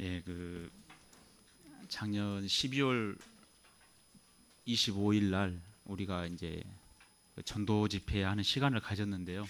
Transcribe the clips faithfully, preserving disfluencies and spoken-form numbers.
예, 그 작년 십이월 이십오일 날 우리가 이제 전도 집회하는 시간을 가졌는데요.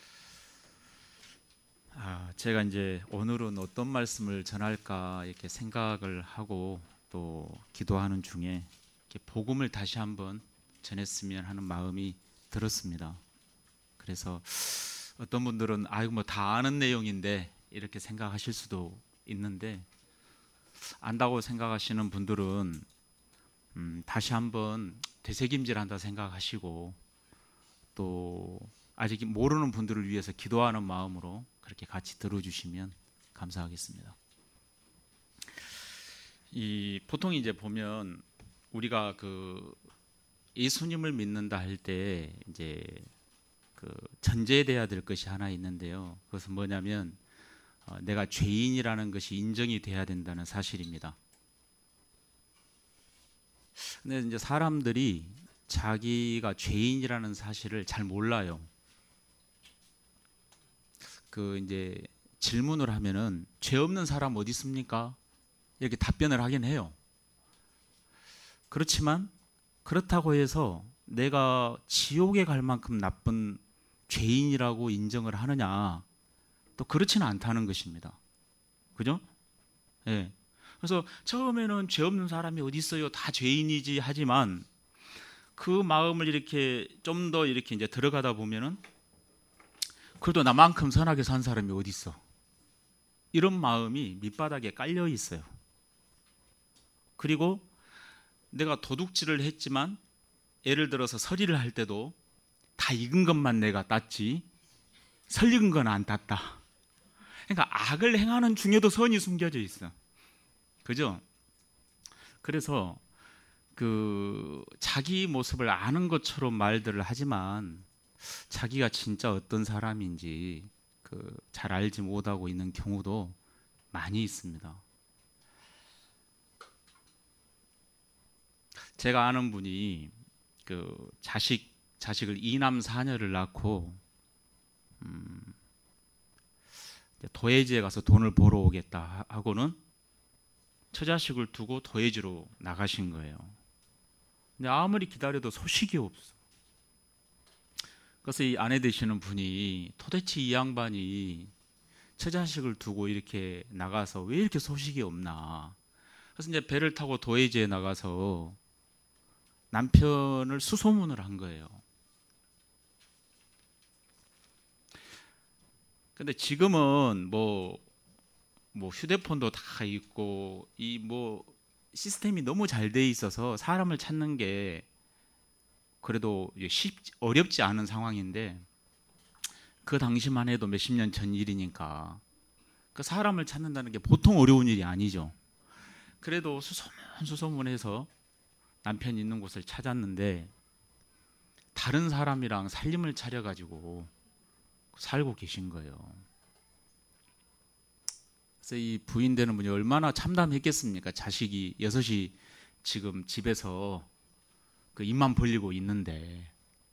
아, 제가 이제 오늘은 어떤 말씀을 전할까 이렇게 생각을 하고 또 기도하는 중에 이렇게 복음을 다시 한번 전했으면 하는 마음이 들었습니다. 그래서 어떤 분들은 아이고 뭐 다 아는 내용인데 이렇게 생각하실 수도 있는데, 안다고 생각하시는 분들은 음, 다시 한번 되새김질한다 생각하시고, 또 아직 모르는 분들을 위해서 기도하는 마음으로 그렇게 같이 들어주시면 감사하겠습니다. 이 보통 이제 보면 우리가 그 예수님을 믿는다 할 때 이제 그 전제돼야 될 것이 하나 있는데요. 그것은 뭐냐면 어, 내가 죄인이라는 것이 인정이 돼야 된다는 사실입니다. 근데 이제 사람들이 자기가 죄인이라는 사실을 잘 몰라요. 그 이제 질문을 하면은 죄 없는 사람 어디 있습니까? 이렇게 답변을 하긴 해요. 그렇지만 그렇다고 해서 내가 지옥에 갈 만큼 나쁜 죄인이라고 인정을 하느냐? 또 그렇지는 않다는 것입니다. 그죠? 예. 그래서 처음에는 죄 없는 사람이 어디 있어요? 다 죄인이지 하지만 그 마음을 이렇게 좀 더 이렇게 이제 들어가다 보면은 그래도 나만큼 선하게 산 사람이 어디 있어? 이런 마음이 밑바닥에 깔려 있어요. 그리고 내가 도둑질을 했지만 예를 들어서 서리를 할 때도 다 익은 것만 내가 땄지 설 익은 건 안 땄다. 그러니까 악을 행하는 중에도 선이 숨겨져 있어. 그죠? 그래서 그 자기 모습을 아는 것처럼 말들을 하지만 자기가 진짜 어떤 사람인지 그 잘 알지 못하고 있는 경우도 많이 있습니다. 제가 아는 분이 그 자식 자식을 이남 사녀를 낳고 음, 도예지에 가서 돈을 벌어 오겠다 하고는 처자식을 두고 도예지로 나가신 거예요. 근데 아무리 기다려도 소식이 없어. 그래서 이 아내 되시는 분이 도대체 이 양반이 처자식을 두고 이렇게 나가서 왜 이렇게 소식이 없나. 그래서 이제 배를 타고 도예지에 나가서 남편을 수소문을 한 거예요. 근데 지금은 뭐, 뭐 휴대폰도 다 있고 이 뭐 시스템이 너무 잘 돼 있어서 사람을 찾는 게 그래도 쉽 어렵지 않은 상황인데, 그 당시만 해도 몇십 년 전 일이니까 그 사람을 찾는다는 게 보통 어려운 일이 아니죠. 그래도 수소문 수소문해서 남편 있는 곳을 찾았는데 다른 사람이랑 살림을 차려가지고 살고 계신 거예요. 그래서 이 부인 되는 분이 얼마나 참담했겠습니까? 자식이 여섯이 지금 집에서 그 입만 벌리고 있는데.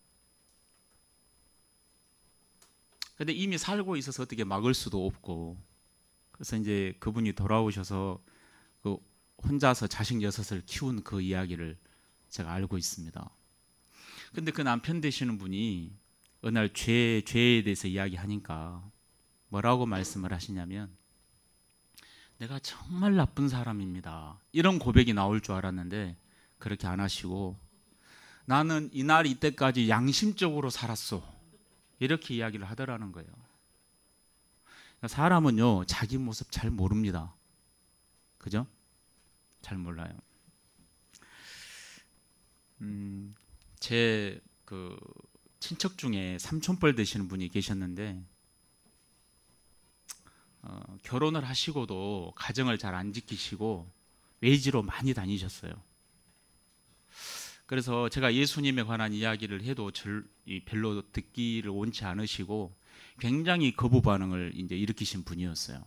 근데 이미 살고 있어서 어떻게 막을 수도 없고. 그래서 이제 그분이 돌아오셔서 그 혼자서 자식 여섯을 키운 그 이야기를 제가 알고 있습니다. 근데 그 남편 되시는 분이 어느 날 죄, 죄에 대해서 이야기하니까 뭐라고 말씀을 하시냐면, 내가 정말 나쁜 사람입니다. 이런 고백이 나올 줄 알았는데 그렇게 안 하시고, 나는 이날 이때까지 양심적으로 살았어. 이렇게 이야기를 하더라는 거예요. 사람은요, 자기 모습 잘 모릅니다. 그죠? 잘 몰라요. 음, 제 그 친척 중에 삼촌뻘 되시는 분이 계셨는데 어, 결혼을 하시고도 가정을 잘 안 지키시고 외지로 많이 다니셨어요. 그래서 제가 예수님에 관한 이야기를 해도 절, 별로 듣기를 원치 않으시고 굉장히 거부 반응을 이제 일으키신 분이었어요.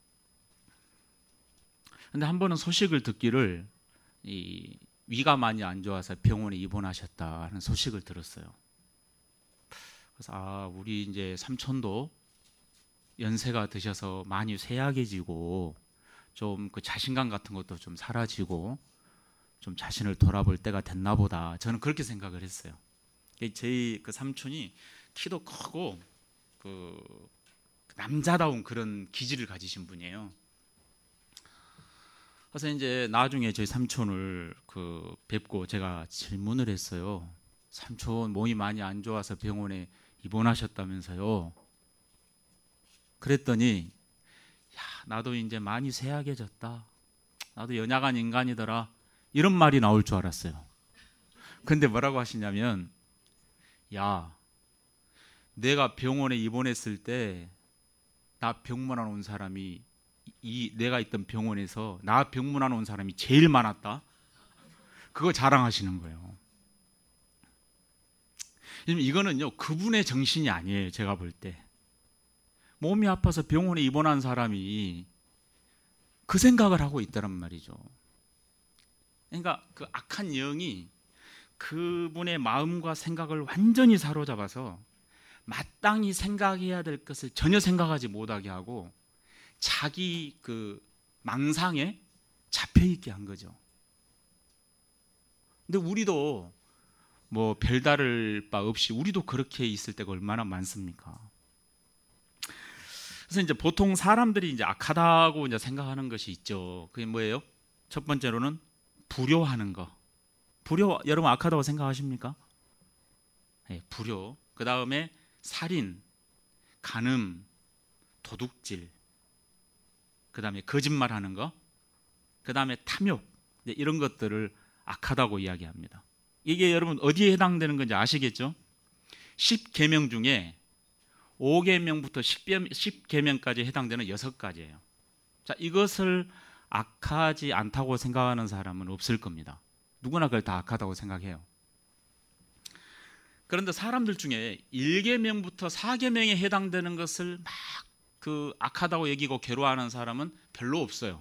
근데 한 번은 소식을 듣기를 이 위가 많이 안 좋아서 병원에 입원하셨다는 소식을 들었어요. 그래서 아, 우리 이제 삼촌도 연세가 드셔서 많이 쇠약해지고 좀 그 자신감 같은 것도 좀 사라지고 좀 자신을 돌아볼 때가 됐나 보다. 저는 그렇게 생각을 했어요. 저희 그 삼촌이 키도 크고 그 남자다운 그런 기질을 가지신 분이에요. 그래서 이제 나중에 저희 삼촌을 그 뵙고 제가 질문을 했어요. 삼촌 몸이 많이 안 좋아서 병원에 입원하셨다면서요. 그랬더니 야, 나도 이제 많이 쇠약해졌다. 나도 연약한 인간이더라. 이런 말이 나올 줄 알았어요. 근데 뭐라고 하시냐면, 야, 내가 병원에 입원했을 때 나 병문안 온 사람이 이 내가 있던 병원에서 나 병문안 온 사람이 제일 많았다. 그거 자랑하시는 거예요. 이거는요 그분의 정신이 아니에요. 제가 볼 때 몸이 아파서 병원에 입원한 사람이 그 생각을 하고 있다란 말이죠. 그러니까 그 악한 영이 그분의 마음과 생각을 완전히 사로잡아서 마땅히 생각해야 될 것을 전혀 생각하지 못하게 하고 자기 그 망상에 잡혀있게 한 거죠. 근데 우리도 뭐 별다를 바 없이 우리도 그렇게 있을 때가 얼마나 많습니까? 그래서 이제 보통 사람들이 이제 악하다고 이제 생각하는 것이 있죠. 그게 뭐예요? 첫 번째로는 불효하는 거. 불효, 여러분 악하다고 생각하십니까? 네, 불효. 그 다음에 살인, 간음, 도둑질, 그 다음에 거짓말하는 거, 그 다음에 탐욕, 이런 것들을 악하다고 이야기합니다. 이게 여러분 어디에 해당되는 건지 아시겠죠? 십 계명 중에 오 계명부터 십 계명까지 해당되는 여섯 가지예요. 자, 이것을 악하지 않다고 생각하는 사람은 없을 겁니다. 누구나 그걸 다 악하다고 생각해요. 그런데 사람들 중에 일 계명부터 사 계명에 해당되는 것을 막 그 악하다고 여기고 괴로워하는 사람은 별로 없어요.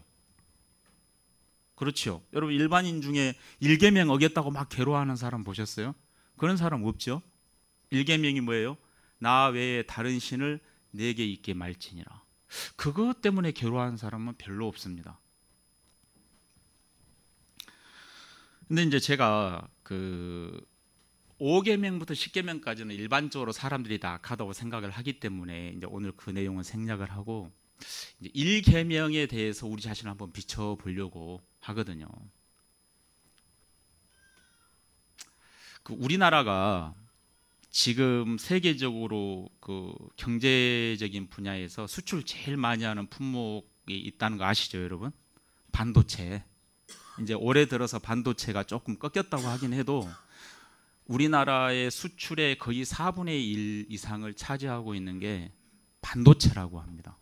그렇죠. 여러분 일반인 중에 일 계명 어겼다고 막 괴로워하는 사람 보셨어요? 그런 사람 없죠. 일 계명이 뭐예요? 나 외에 다른 신을 내게 있게 말지니라. 그것 때문에 괴로워하는 사람은 별로 없습니다. 근데 이제 제가 그 오 계명부터 십 계명까지는 일반적으로 사람들이 다 악하다고 생각을 하기 때문에 이제 오늘 그 내용은 생략을 하고 이제 일 계명에 대해서 우리 자신을 한번 비춰보려고 하거든요. 그 우리나라가 지금 세계적으로 그 경제적인 분야에서 수출 제일 많이 하는 품목이 있다는 거 아시죠, 여러분? 반도체. 이제 올해 들어서 반도체가 조금 꺾였다고 하긴 해도 우리나라의 수출의 거의 사분의 일 이상을 차지하고 있는 게 반도체라고 합니다.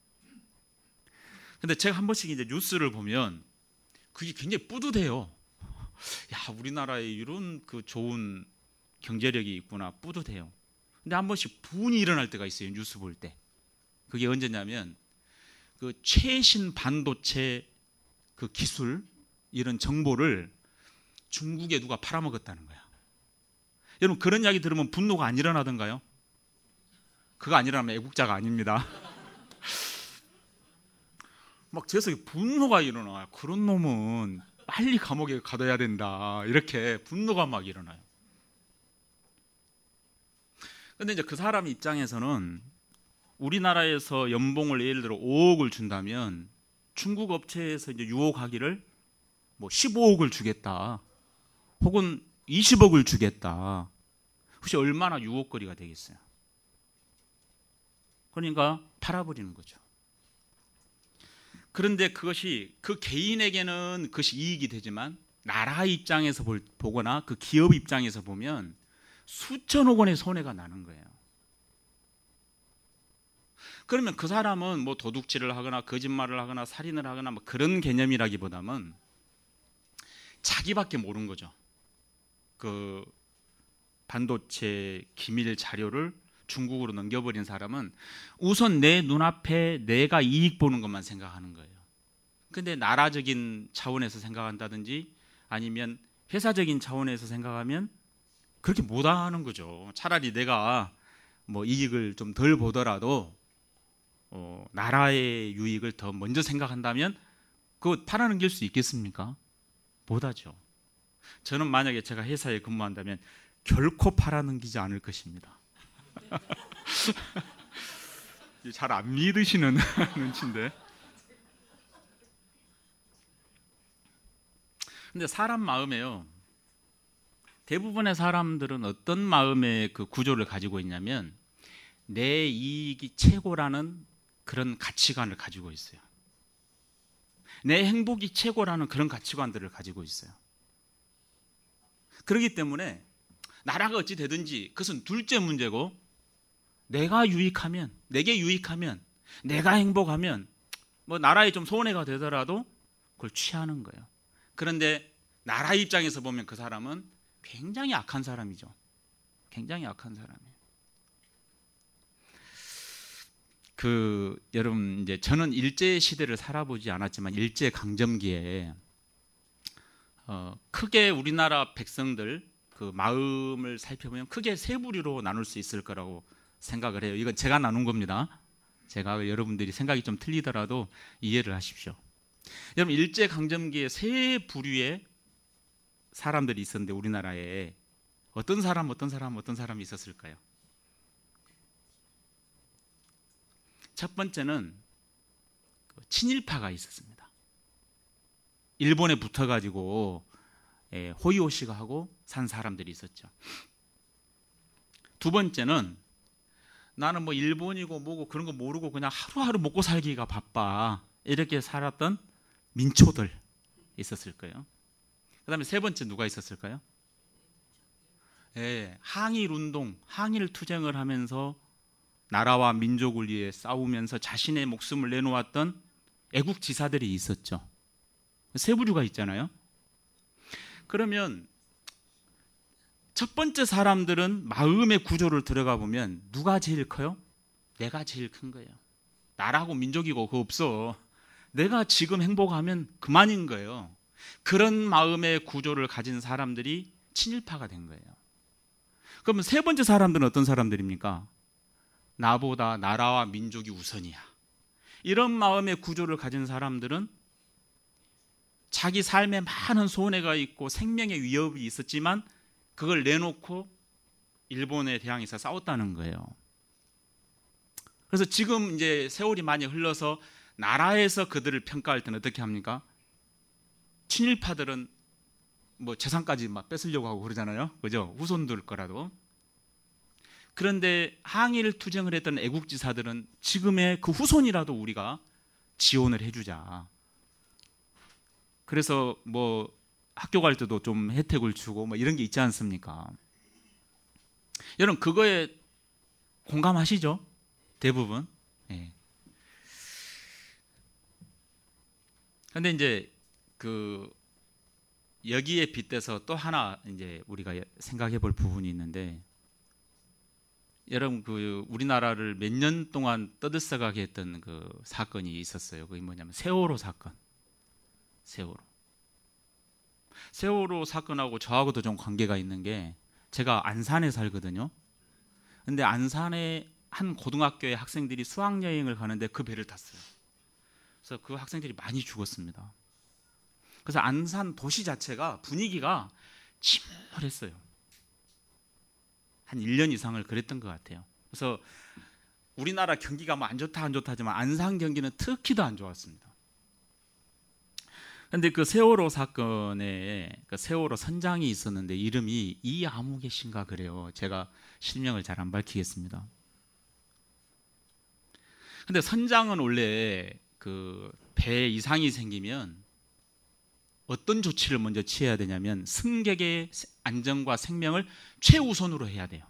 근데 제가 한 번씩 이제 뉴스를 보면 그게 굉장히 뿌듯해요. 야, 우리나라에 이런 그 좋은 경제력이 있구나, 뿌듯해요. 근데 한 번씩 분이 일어날 때가 있어요, 뉴스 볼 때. 그게 언제냐면 그 최신 반도체 그 기술 이런 정보를 중국에 누가 팔아먹었다는 거야. 여러분 그런 이야기 들으면 분노가 안 일어나던가요? 그거 안 일어나면 애국자가 아닙니다. 막 제 속에 분노가 일어나요. 그런 놈은 빨리 감옥에 가둬야 된다. 이렇게 분노가 막 일어나요. 근데 이제 그 사람 입장에서는 우리나라에서 연봉을 예를 들어 오억을 준다면 중국 업체에서 이제 유혹하기를 뭐 십오억을 주겠다. 혹은 이십억을 주겠다. 혹시 얼마나 유혹거리가 되겠어요? 그러니까 팔아버리는 거죠. 그런데 그것이 그 개인에게는 그것이 이익이 되지만 나라 입장에서 볼, 보거나 그 기업 입장에서 보면 수천억 원의 손해가 나는 거예요. 그러면 그 사람은 뭐 도둑질을 하거나 거짓말을 하거나 살인을 하거나 뭐 그런 개념이라기보다는 자기밖에 모르는 거죠. 그 반도체 기밀 자료를 중국으로 넘겨버린 사람은 우선 내 눈앞에 내가 이익 보는 것만 생각하는 거예요. 근데 나라적인 차원에서 생각한다든지 아니면 회사적인 차원에서 생각하면 그렇게 못하는 거죠. 차라리 내가 뭐 이익을 좀 덜 보더라도 어, 나라의 유익을 더 먼저 생각한다면 그거 팔아넘길 수 있겠습니까? 못하죠. 저는 만약에 제가 회사에 근무한다면 결코 팔아넘기지 않을 것입니다. 잘 안 믿으시는 눈치인데. 근데 사람 마음에요, 대부분의 사람들은 어떤 마음의 그 구조를 가지고 있냐면 내 이익이 최고라는 그런 가치관을 가지고 있어요. 내 행복이 최고라는 그런 가치관들을 가지고 있어요. 그렇기 때문에 나라가 어찌 되든지 그것은 둘째 문제고, 내가 유익하면, 내게 유익하면, 내가 행복하면 뭐 나라에 좀 손해가 되더라도 그걸 취하는 거예요. 그런데 나라 입장에서 보면 그 사람은 굉장히 악한 사람이죠. 굉장히 악한 사람이에요. 그 여러분, 이제 저는 일제 시대를 살아보지 않았지만 일제 강점기에 어, 크게 우리나라 백성들 그 마음을 살펴보면 크게 세 부류로 나눌 수 있을 거라고 생각을 해요. 이건 제가 나눈 겁니다. 제가, 여러분들이 생각이 좀 틀리더라도 이해를 하십시오. 여러분, 일제 강점기에 세 부류의 사람들이 있었는데 우리나라에 어떤 사람, 어떤 사람, 어떤 사람이 있었을까요? 첫 번째는 친일파가 있었습니다. 일본에 붙어가지고 호의호식을 하고 산 사람들이 있었죠. 두 번째는 나는 뭐 일본이고 뭐고 그런 거 모르고 그냥 하루하루 먹고 살기가 바빠, 이렇게 살았던 민초들 있었을 거예요. 그 다음에 세 번째 누가 있었을까요? 예, 항일운동, 항일투쟁을 하면서 나라와 민족을 위해 싸우면서 자신의 목숨을 내놓았던 애국지사들이 있었죠. 세 부류가 있잖아요. 그러면 첫 번째 사람들은 마음의 구조를 들어가 보면 누가 제일 커요? 내가 제일 큰 거예요. 나라고 민족이고 그거 없어. 내가 지금 행복하면 그만인 거예요. 그런 마음의 구조를 가진 사람들이 친일파가 된 거예요. 그러면 세 번째 사람들은 어떤 사람들입니까? 나보다 나라와 민족이 우선이야. 이런 마음의 구조를 가진 사람들은 자기 삶에 많은 손해가 있고 생명의 위협이 있었지만 그걸 내놓고 일본에 대항해서 싸웠다는 거예요. 그래서 지금 이제 세월이 많이 흘러서 나라에서 그들을 평가할 때는 어떻게 합니까? 친일파들은 뭐 재산까지 막 뺏으려고 하고 그러잖아요. 그죠? 후손들 거라도. 그런데 항일 투쟁을 했던 애국지사들은 지금의 그 후손이라도 우리가 지원을 해주자. 그래서 뭐 학교 갈 때도 좀 혜택을 주고 뭐 이런 게 있지 않습니까? 여러분, 그거에 공감하시죠? 대부분. 예. 근데 이제 그 여기에 빗대서 또 하나 이제 우리가 생각해 볼 부분이 있는데, 여러분 그 우리나라를 몇 년 동안 떠들썩하게 했던 그 사건이 있었어요. 그게 뭐냐면 세월호 사건. 세월호. 세월호 사건하고 저하고도 좀 관계가 있는 게, 제가 안산에 살거든요. 근데 안산에 한 고등학교의 학생들이 수학여행을 가는데 그 배를 탔어요. 그래서 그 학생들이 많이 죽었습니다. 그래서 안산 도시 자체가 분위기가 침울했어요. 한 일 년 이상을 그랬던 것 같아요. 그래서 우리나라 경기가 뭐 안 좋다 안 좋다지만 안산 경기는 특히 더 안 좋았습니다. 그런데 그 세월호 사건에 그 세월호 선장이 있었는데 이름이 이아무개 씨인가 그래요. 제가 실명을 잘 안 밝히겠습니다. 근데 선장은 원래 그 배에 이상이 생기면 어떤 조치를 먼저 취해야 되냐면 승객의 안전과 생명을 최우선으로 해야 돼요.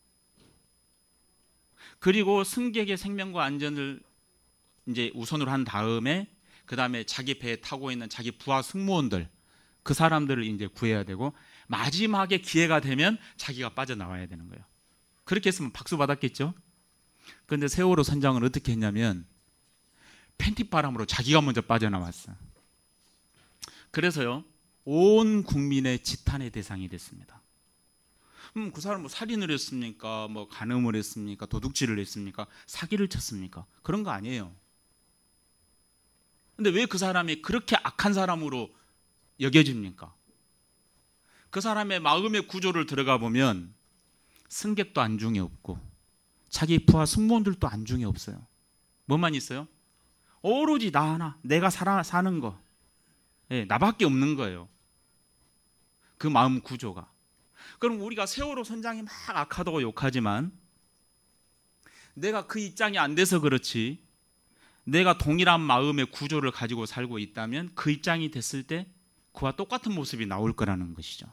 그리고 승객의 생명과 안전을 이제 우선으로 한 다음에 그 다음에 자기 배에 타고 있는 자기 부하 승무원들, 그 사람들을 이제 구해야 되고, 마지막에 기회가 되면 자기가 빠져나와야 되는 거예요. 그렇게 했으면 박수 받았겠죠? 그런데 세월호 선장은 어떻게 했냐면 팬티바람으로 자기가 먼저 빠져나왔어요. 그래서요, 온 국민의 지탄의 대상이 됐습니다. 음, 그 사람 뭐 살인을 했습니까? 뭐 간음을 했습니까? 도둑질을 했습니까? 사기를 쳤습니까? 그런 거 아니에요. 근데 왜 그 사람이 그렇게 악한 사람으로 여겨집니까? 그 사람의 마음의 구조를 들어가 보면 승객도 안중에 없고 자기 부하 승무원들도 안중에 없어요. 뭐만 있어요? 오로지 나 하나, 내가 살아, 사는 거. 예, 나밖에 없는 거예요. 그 마음 구조가. 그럼 우리가 세월호 선장이 막 악하다고 욕하지만 내가 그 입장이 안 돼서 그렇지, 내가 동일한 마음의 구조를 가지고 살고 있다면 그 입장이 됐을 때 그와 똑같은 모습이 나올 거라는 것이죠.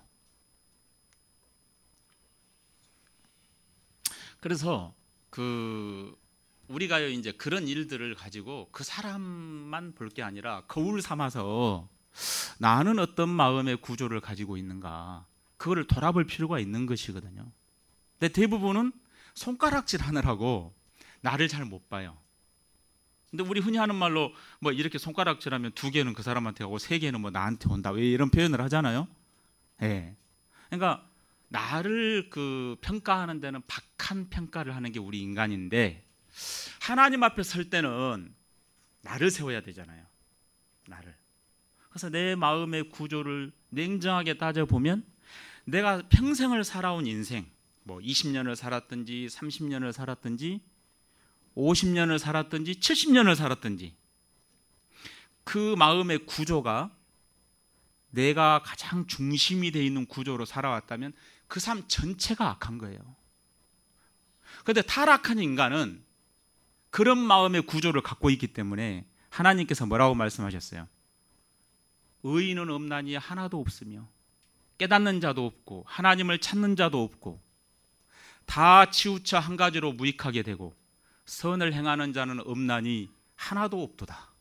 그래서 그 우리가 이제 그런 일들을 가지고 그 사람만 볼 게 아니라 거울 삼아서 나는 어떤 마음의 구조를 가지고 있는가, 그거를 돌아볼 필요가 있는 것이거든요. 근데 대부분은 손가락질 하느라고 나를 잘 못 봐요. 근데 우리 흔히 하는 말로 뭐 이렇게 손가락질하면 두 개는 그 사람한테 가고 세 개는 뭐 나한테 온다, 왜 이런 표현을 하잖아요. 예. 네. 그러니까 나를 그 평가하는 데는 박한 평가를 하는 게 우리 인간인데, 하나님 앞에 설 때는 나를 세워야 되잖아요. 나를. 그래서 내 마음의 구조를 냉정하게 따져보면 내가 평생을 살아온 인생, 뭐 이십 년을 살았든지 삼십 년을 살았든지 오십 년을 살았든지 칠십 년을 살았든지 그 마음의 구조가 내가 가장 중심이 되어 있는 구조로 살아왔다면 그 삶 전체가 악한 거예요. 그런데 타락한 인간은 그런 마음의 구조를 갖고 있기 때문에 하나님께서 뭐라고 말씀하셨어요? 의인은 없나니 하나도 없으며 깨닫는 자도 없고 하나님을 찾는 자도 없고 다 치우쳐 한 가지로 무익하게 되고 선을 행하는 자는 없나니 하나도 없도다.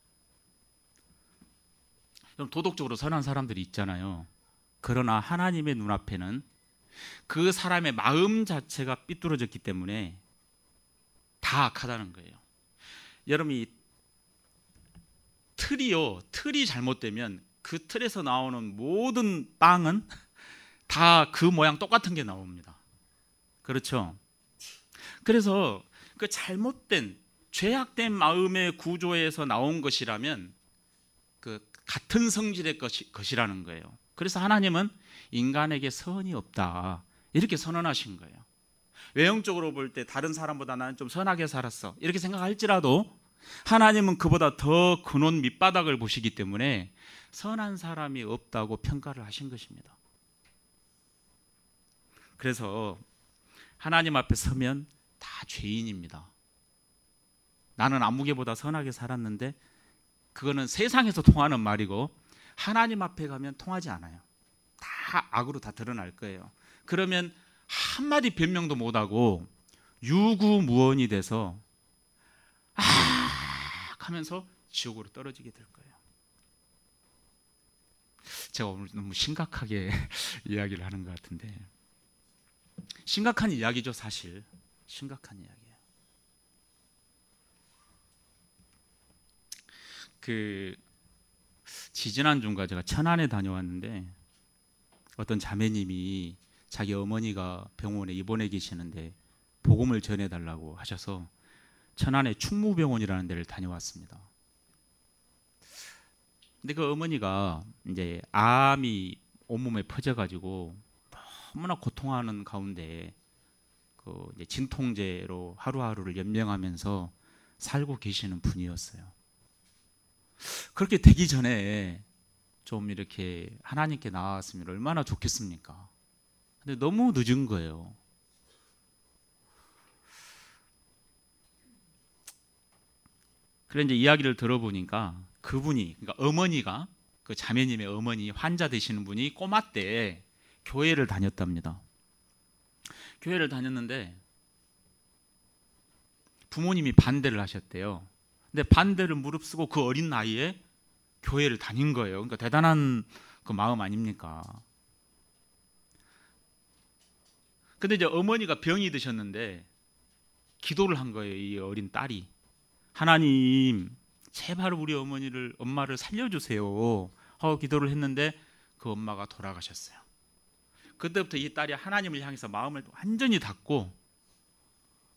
도덕적으로 선한 사람들이 있잖아요. 그러나 하나님의 눈앞에는 그 사람의 마음 자체가 삐뚤어졌기 때문에 다 악하다는 거예요. 여러분이 틀이요, 틀이 잘못되면 그 틀에서 나오는 모든 빵은 다 그 모양 똑같은 게 나옵니다. 그렇죠? 그래서 그 잘못된 죄악된 마음의 구조에서 나온 것이라면 그 같은 성질의 것이, 것이라는 거예요. 그래서 하나님은 인간에게 선이 없다 이렇게 선언하신 거예요. 외형적으로 볼 때 다른 사람보다 나는 좀 선하게 살았어 이렇게 생각할지라도 하나님은 그보다 더 근원 밑바닥을 보시기 때문에 선한 사람이 없다고 평가를 하신 것입니다. 그래서 하나님 앞에 서면 다 죄인입니다. 나는 아무개보다 선하게 살았는데 그거는 세상에서 통하는 말이고 하나님 앞에 가면 통하지 않아요. 다 악으로 다 드러날 거예요. 그러면 한마디 변명도 못하고 유구무원이 돼서 아 하면서 지옥으로 떨어지게 될 거예요. 제가 오늘 너무 심각하게 이야기를 하는 것 같은데 심각한 이야기죠. 사실 심각한 이야기예요. 그 지지난주인가 제가 천안에 다녀왔는데 어떤 자매님이 자기 어머니가 병원에 입원해 계시는데 복음을 전해달라고 하셔서 천안의 충무병원이라는 데를 다녀왔습니다. 근데 그 어머니가 이제 암이 온몸에 퍼져가지고 너무나 고통하는 가운데 그 이제 진통제로 하루하루를 연명하면서 살고 계시는 분이었어요. 그렇게 되기 전에 좀 이렇게 하나님께 나왔으면 얼마나 좋겠습니까? 근데 너무 늦은 거예요. 그래 이제 이야기를 들어보니까 그분이, 그러니까 어머니가, 그 자매님의 어머니, 환자 되시는 분이 꼬마 때 교회를 다녔답니다. 교회를 다녔는데 부모님이 반대를 하셨대요. 근데 반대를 무릅쓰고 그 어린 나이에 교회를 다닌 거예요. 그러니까 대단한 그 마음 아닙니까? 근데 이제 어머니가 병이 드셨는데 기도를 한 거예요. 이 어린 딸이. 하나님, 제발 우리 어머니를, 엄마를 살려주세요 하고 기도를 했는데 그 엄마가 돌아가셨어요. 그때부터 이 딸이 하나님을 향해서 마음을 완전히 닫고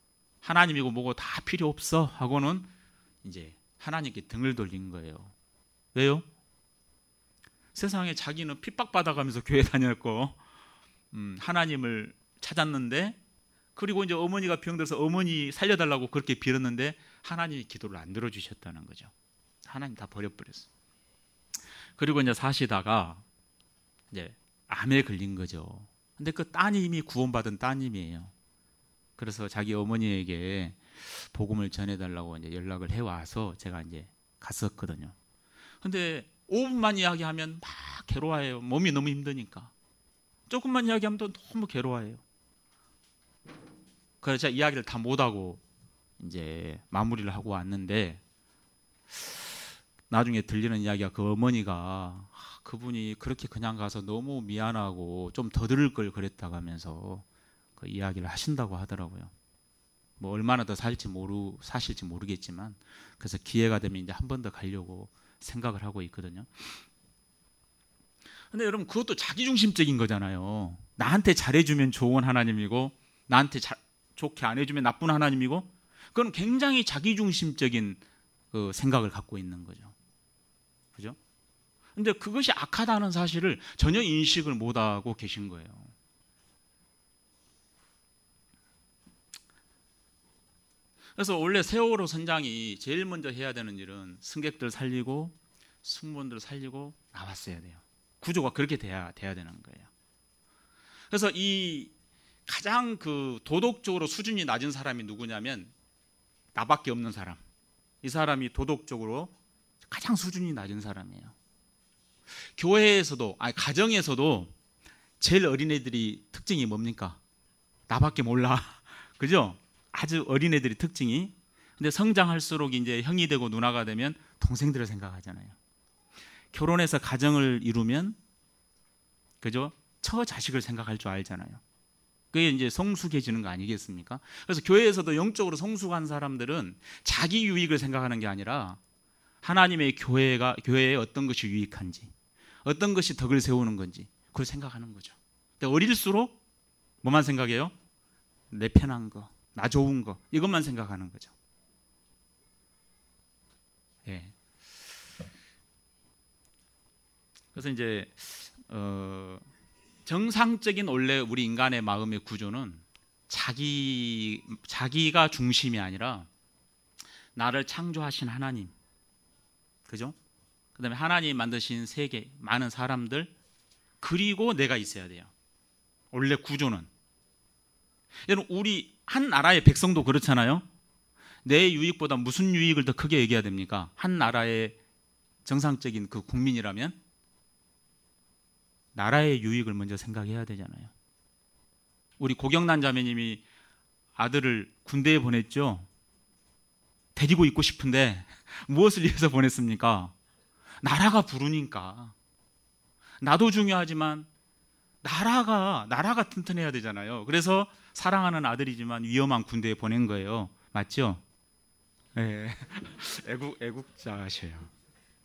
하나님이고 뭐고 다 필요 없어 하고는 이제 하나님께 등을 돌린 거예요. 왜요? 세상에 자기는 핍박받아가면서 교회 다녔고 음, 하나님을 찾았는데, 그리고 이제 어머니가 병들어서 어머니 살려달라고 그렇게 빌었는데 하나님이 기도를 안 들어주셨다는 거죠. 하나님 다 버려버렸어요. 그리고 이제 사시다가 이제 암에 걸린 거죠. 근데 그 따님이 구원받은 따님이에요. 그래서 자기 어머니에게 복음을 전해달라고 이제 연락을 해와서 제가 이제 갔었거든요. 근데 오 분만 이야기하면 막 괴로워해요. 몸이 너무 힘드니까. 조금만 이야기하면 또 너무 괴로워해요. 그래서 제가 이야기를 다 못하고 이제 마무리를 하고 왔는데, 나중에 들리는 이야기가 그 어머니가 그분이 그렇게 그냥 가서 너무 미안하고 좀 더 들을 걸 그랬다고 하면서 그 이야기를 하신다고 하더라고요. 뭐 얼마나 더 살지 모르 사실지 모르겠지만, 그래서 기회가 되면 이제 한 번 더 가려고 생각을 하고 있거든요. 근데 여러분, 그것도 자기중심적인 거잖아요. 나한테 잘해주면 좋은 하나님이고 나한테 자, 좋게 안 해주면 나쁜 하나님이고, 그건 굉장히 자기중심적인 그 생각을 갖고 있는 거죠. 그죠? 근데 그것이 악하다는 사실을 전혀 인식을 못하고 계신 거예요. 그래서 원래 세월호 선장이 제일 먼저 해야 되는 일은 승객들 살리고 승무원들 살리고 나왔어야 돼요. 구조가 그렇게 돼야, 돼야 되는 거예요. 그래서 이 가장 그 도덕적으로 수준이 낮은 사람이 누구냐면 나밖에 없는 사람. 이 사람이 도덕적으로 가장 수준이 낮은 사람이에요. 교회에서도, 아니 가정에서도 제일 어린애들이 특징이 뭡니까? 나밖에 몰라. 그죠? 아주 어린애들이 특징이. 근데 성장할수록 이제 형이 되고 누나가 되면 동생들을 생각하잖아요. 결혼해서 가정을 이루면, 그죠? 처 자식을 생각할 줄 알잖아요. 그게 이제 성숙해지는 거 아니겠습니까? 그래서 교회에서도 영적으로 성숙한 사람들은 자기 유익을 생각하는 게 아니라 하나님의 교회가, 교회에 어떤 것이 유익한지, 어떤 것이 덕을 세우는 건지 그걸 생각하는 거죠. 근데 어릴수록 뭐만 생각해요? 내 편한 거, 나 좋은 거, 이것만 생각하는 거죠. 예. 그래서 이제 어, 정상적인 원래 우리 인간의 마음의 구조는 자기, 자기가 중심이 아니라 나를 창조하신 하나님, 그죠? 그 다음에 하나님 만드신 세계, 많은 사람들, 그리고 내가 있어야 돼요. 원래 구조는. 여러분, 우리 한 나라의 백성도 그렇잖아요. 내 유익보다 무슨 유익을 더 크게 얘기해야 됩니까? 한 나라의 정상적인 그 국민이라면 나라의 유익을 먼저 생각해야 되잖아요. 우리 고경란 자매님이 아들을 군대에 보냈죠. 데리고 있고 싶은데 무엇을 위해서 보냈습니까? 나라가 부르니까. 나도 중요하지만 나라가 나라가 튼튼해야 되잖아요. 그래서 사랑하는 아들이지만 위험한 군대에 보낸 거예요. 맞죠? 네. 애국 애국자셔요.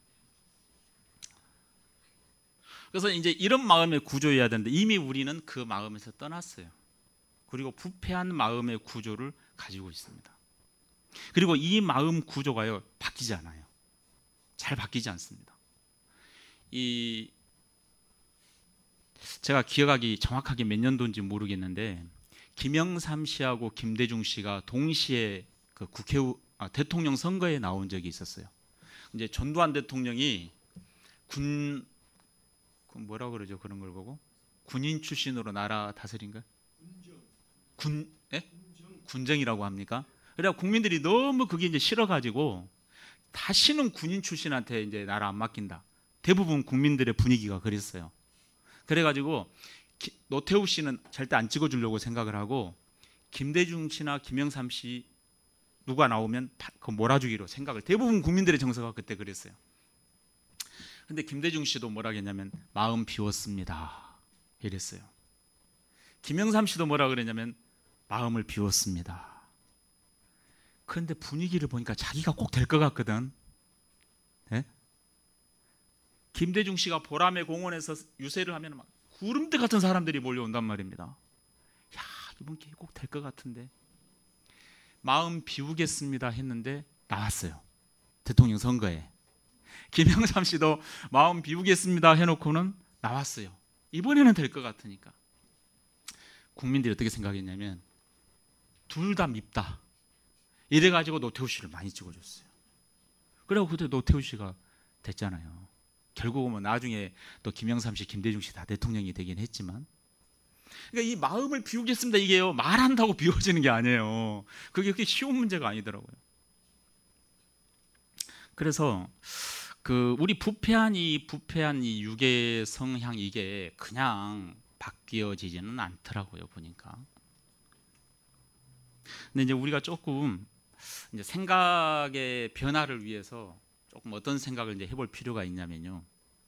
그래서 이제 이런 마음의 구조여야 되는데 이미 우리는 그 마음에서 떠났어요. 그리고 부패한 마음의 구조를 가지고 있습니다. 그리고 이 마음 구조가요, 바뀌지 않아요. 잘 바뀌지 않습니다. 이 제가 기억하기 정확하게 몇 년도인지 모르겠는데 김영삼 씨하고 김대중 씨가 동시에 그 국회 아, 대통령 선거에 나온 적이 있었어요. 이제 전두환 대통령이 군 뭐라 그러죠? 그런 걸 보고 군인 출신으로 나라 다스린 거? 군, 예? 군정이라고 합니까? 그래 국민들이 너무 그게 이제 싫어가지고 다시는 군인 출신한테 이제 나라 안 맡긴다. 대부분 국민들의 분위기가 그랬어요. 그래가지고 기, 노태우 씨는 절대 안 찍어주려고 생각을 하고 김대중 씨나 김영삼 씨 누가 나오면 그 몰아주기로 생각을, 대부분 국민들의 정서가 그때 그랬어요. 근데 김대중 씨도 뭐라 했냐면 마음 비웠습니다 이랬어요. 김영삼 씨도 뭐라 그랬냐면 마음을 비웠습니다. 그런데 분위기를 보니까 자기가 꼭 될 것 같거든. 네? 김대중 씨가 보람의 공원에서 유세를 하면 막 구름대 같은 사람들이 몰려온단 말입니다. 야, 이번 기회 꼭 될 것 같은데. 마음 비우겠습니다 했는데 나왔어요. 대통령 선거에. 김영삼 씨도 마음 비우겠습니다 해놓고는 나왔어요. 이번에는 될 것 같으니까. 국민들이 어떻게 생각했냐면 둘 다 밉다 이래가지고 노태우 씨를 많이 찍어줬어요. 그리고 그때 노태우 씨가 됐잖아요. 결국은 뭐 나중에 또 김영삼 씨, 김대중 씨 다 대통령이 되긴 했지만, 그러니까 이 마음을 비우겠습니다 이게요, 말한다고 비워지는 게 아니에요. 그게 그렇게 쉬운 문제가 아니더라고요. 그래서 그 우리 부패한 이 부패한 이 유괴 성향 이게 그냥 바뀌어지지는 않더라고요, 보니까. 근데 이제 우리가 조금 이제 생각의 변화를 위해서 조금 어떤 생각을 이제 해볼 필요가 있냐면요,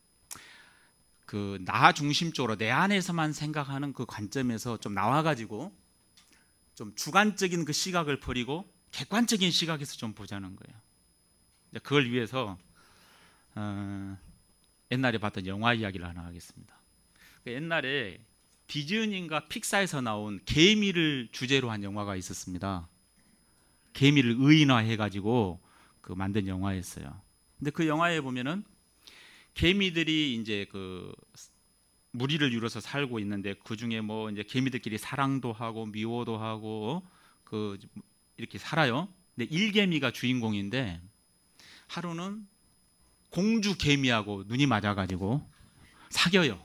그 나 중심적으로 내 안에서만 생각하는 그 관점에서 좀 나와가지고 좀 주관적인 그 시각을 버리고 객관적인 시각에서 좀 보자는 거예요. 그걸 위해서 어, 옛날에 봤던 영화 이야기를 하나 하겠습니다. 옛날에 디즈니인가 픽사에서 나온 개미를 주제로 한 영화가 있었습니다. 개미를 의인화해가지고 그 만든 영화였어요. 근데 그 영화에 보면은 개미들이 이제 그 무리를 이뤄서 살고 있는데, 그 중에 뭐 이제 개미들끼리 사랑도 하고 미워도 하고 그 이렇게 살아요. 근데 일개미가 주인공인데 하루는 공주 개미하고 눈이 맞아가지고 사겨요.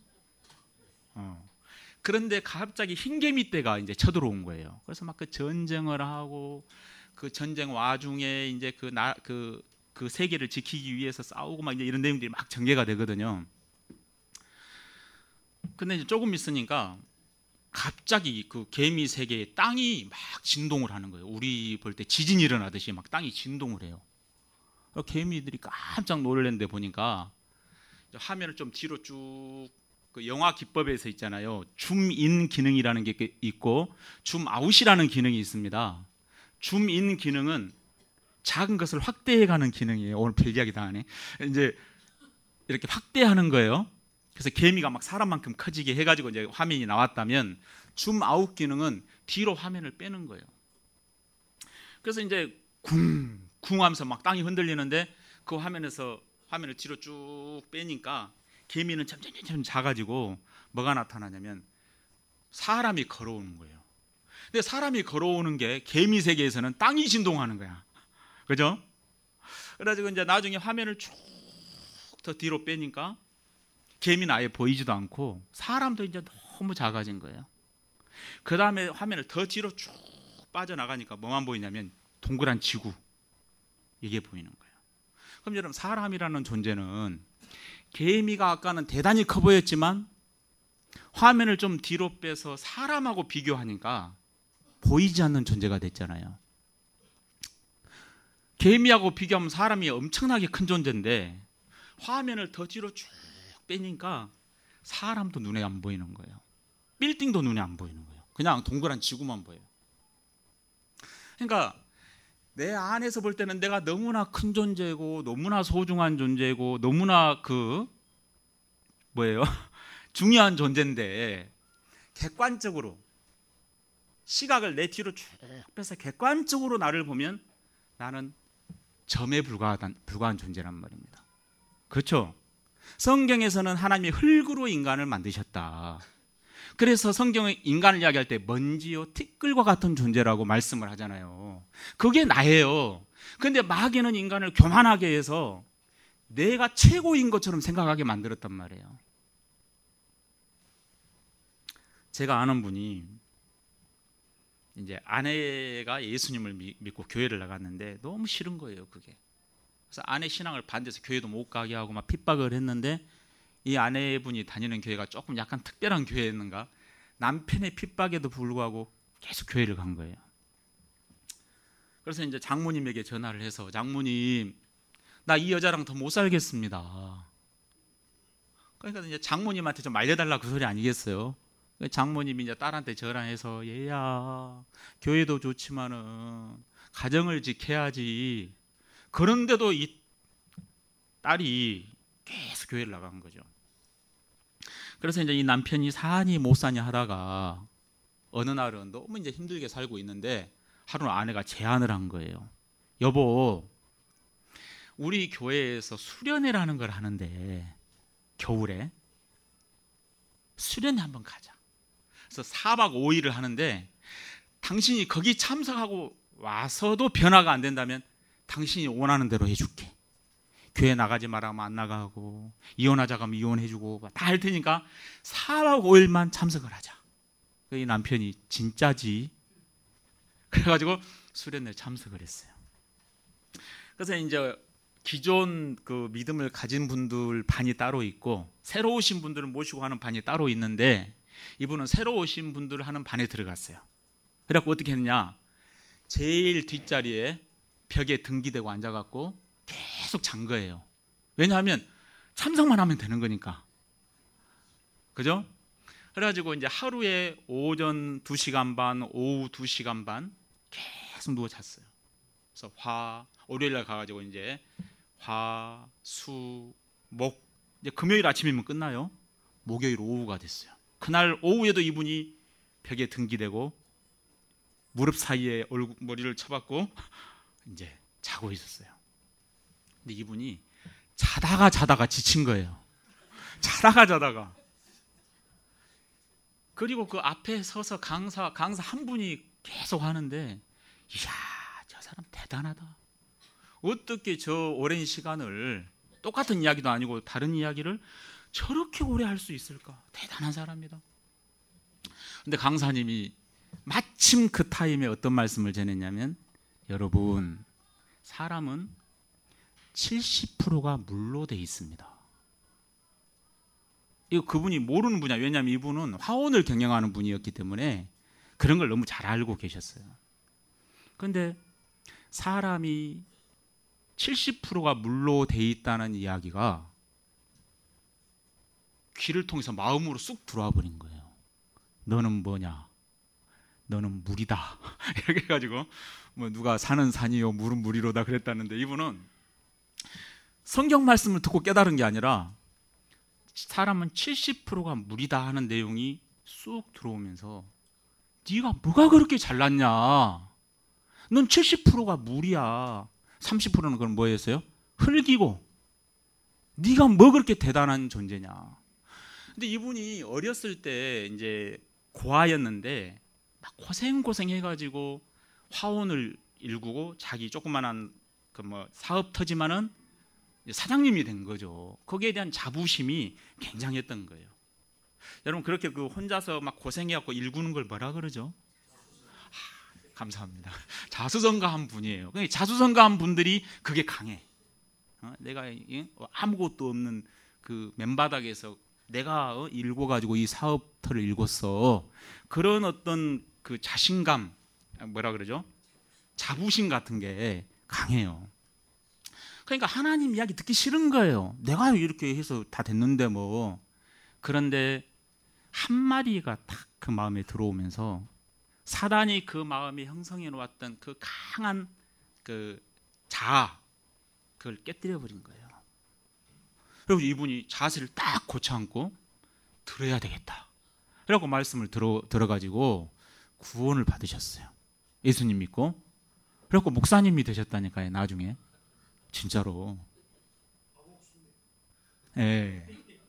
어. 그런데 갑자기 흰개미 떼가 이제 쳐들어온 거예요. 그래서 막 그 전쟁을 하고 그 전쟁 와중에 이제 그 나 그 그 세계를 지키기 위해서 싸우고 막 이제 이런 내용들이 막 전개가 되거든요. 근데 이제 조금 있으니까 갑자기 그 개미 세계에 땅이 막 진동을 하는 거예요. 우리 볼 때 지진이 일어나듯이 막 땅이 진동을 해요. 개미들이 깜짝 놀랐는데 보니까 화면을 좀 뒤로 쭉, 그 영화 기법에서 있잖아요, 줌인 기능이라는 게 있고 줌아웃이라는 기능이 있습니다. 줌인 기능은 작은 것을 확대해가는 기능이에요. 오늘 별 이야기 다 하네. 이제 이렇게 확대하는 거예요. 그래서 개미가 막 사람만큼 커지게 해가지고 이제 화면이 나왔다면, 줌아웃 기능은 뒤로 화면을 빼는 거예요. 그래서 이제 쿵 쿵 하면서 막 땅이 흔들리는데 그 화면에서 화면을 뒤로 쭉 빼니까 개미는 점점 점점 작아지고 뭐가 나타나냐면 사람이 걸어오는 거예요. 근데 사람이 걸어오는 게 개미 세계에서는 땅이 진동하는 거야. 그죠? 그래가지고 이제 나중에 화면을 쭉 더 뒤로 빼니까 개미는 아예 보이지도 않고 사람도 이제 너무 작아진 거예요. 그 다음에 화면을 더 뒤로 쭉 빠져나가니까 뭐만 보이냐면 동그란 지구, 이게 보이는 거예요. 그럼 여러분, 사람이라는 존재는 개미가 아까는 대단히 커 보였지만 화면을 좀 뒤로 빼서 사람하고 비교하니까 보이지 않는 존재가 됐잖아요. 개미하고 비교하면 사람이 엄청나게 큰 존재인데 화면을 더 뒤로 쭉 빼니까 사람도 눈에 안 보이는 거예요. 빌딩도 눈에 안 보이는 거예요. 그냥 동그란 지구만 보여요. 그러니까 내 안에서 볼 때는 내가 너무나 큰 존재고 너무나 소중한 존재고 너무나 그 뭐예요? 중요한 존재인데, 객관적으로 시각을 내 뒤로 쭉 빼서 객관적으로 나를 보면 나는 점에 불과한, 불과한 존재란 말입니다. 그렇죠? 성경에서는 하나님이 흙으로 인간을 만드셨다. 그래서 성경의 인간을 이야기할 때 먼지요 티끌과 같은 존재라고 말씀을 하잖아요. 그게 나예요. 그런데 마귀는 인간을 교만하게 해서 내가 최고인 것처럼 생각하게 만들었단 말이에요. 제가 아는 분이 이제 아내가 예수님을 믿고 교회를 나갔는데 너무 싫은 거예요, 그게. 그래서 아내 신앙을 반대해서 교회도 못 가게 하고 막 핍박을 했는데, 이 아내분이 다니는 교회가 조금 약간 특별한 교회였는가, 남편의 핍박에도 불구하고 계속 교회를 간 거예요. 그래서 이제 장모님에게 전화를 해서, 장모님, 나 이 여자랑 더 못 살겠습니다. 그러니까 이제 장모님한테 좀 말려달라 그 소리 아니겠어요? 장모님이 이제 딸한테 전화해서, 얘야, 교회도 좋지만은 가정을 지켜야지. 그런데도 이 딸이 계속 교회를 나간 거죠. 그래서 이제 이 남편이 사니 못 사니 하다가 어느 날은 너무 이제 힘들게 살고 있는데 하루는 아내가 제안을 한 거예요. 여보, 우리 교회에서 수련회라는 걸 하는데 겨울에 수련회 한번 가자. 그래서 사 박 오 일을 하는데 당신이 거기 참석하고 와서도 변화가 안 된다면 당신이 원하는 대로 해줄게. 교회 나가지 말라면 안 나가고 이혼하자고 하면 이혼해주고 다 할 테니까 사 박 오 일만 참석을 하자. 이 남편이 진짜지. 그래가지고 수련회 참석을 했어요. 그래서 이제 기존 그 믿음을 가진 분들 반이 따로 있고 새로 오신 분들을 모시고 하는 반이 따로 있는데 이분은 새로 오신 분들을 하는 반에 들어갔어요. 그래갖고 어떻게 했느냐, 제일 뒷자리에 벽에 등기대고 앉아갖고 계속 잔 거예요. 왜냐하면 참석만 하면 되는 거니까. 그죠? 그래가지고 이제 하루에 오전 두 시간 반, 오후 두 시간 반 계속 누워 잤어요. 그래서 화, 월요일날 가가지고 이제 화, 수, 목, 이제 금요일 아침이면 끝나요. 목요일 오후가 됐어요. 그날 오후에도 이분이 벽에 등기대고 무릎 사이에 얼굴, 머리를 쳐박고 이제 자고 있었어요. 근데 이분이 자다가 자다가 지친 거예요. 자다가 자다가. 그리고 그 앞에 서서 강사, 강사 한 분이 계속 하는데, 이야, 저 사람 대단하다. 어떻게 저 오랜 시간을 똑같은 이야기도 아니고 다른 이야기를 저렇게 오래 할 수 있을까? 대단한 사람이다. 근데 강사님이 마침 그 타임에 어떤 말씀을 전했냐면, 여러분, 사람은 칠십 퍼센트가 물로 돼 있습니다. 이거 그분이 모르는 분야. 왜냐하면 이분은 화원을 경영하는 분이었기 때문에 그런 걸 너무 잘 알고 계셨어요. 그런데 사람이 칠십 퍼센트가 물로 돼 있다는 이야기가 귀를 통해서 마음으로 쑥 들어와 버린 거예요. 너는 뭐냐? 너는 물이다. 이렇게 해가지고 뭐 누가 산은 산이요 물은 물이로다 그랬다는데, 이분은 성경 말씀을 듣고 깨달은 게 아니라 사람은 칠십 퍼센트가 물이다 하는 내용이 쑥 들어오면서, 네가 뭐가 그렇게 잘났냐? 넌 칠십 퍼센트가 물이야. 삼십 퍼센트는 그럼 뭐였어요? 흙이고. 네가 뭐 그렇게 대단한 존재냐? 근데 이분이 어렸을 때 이제 고아였는데 막 고생고생 해가지고 화원을 일구고 자기 조그만한 그 뭐 사업 터지만은 사장님이 된 거죠. 거기에 대한 자부심이 굉장했던 거예요. 여러분, 그렇게 그 혼자서 막 고생해갖고 일구는 걸 뭐라 그러죠? 아, 감사합니다. 자수성가한 분이에요. 자수성가한 분들이 그게 강해. 어? 내가 아무것도 없는 그 맨바닥에서 내가 어, 일궈가지고 이 사업터를 일궜어. 그런 어떤 그 자신감, 뭐라 그러죠? 자부심 같은 게 강해요. 그러니까 하나님 이야기 듣기 싫은 거예요. 내가 이렇게 해서 다 됐는데 뭐. 그런데 한 마디가 딱 그 마음에 들어오면서 사단이 그 마음에 형성해 놓았던 그 강한 그 자아, 그걸 깨뜨려 버린 거예요. 그리고 이분이 자세를 딱 고쳐앉고 들어야 되겠다. 그래갖고 말씀을 들어, 들어가지고 구원을 받으셨어요. 예수님 믿고. 그래갖고 목사님이 되셨다니까요, 나중에. 진짜로. 예.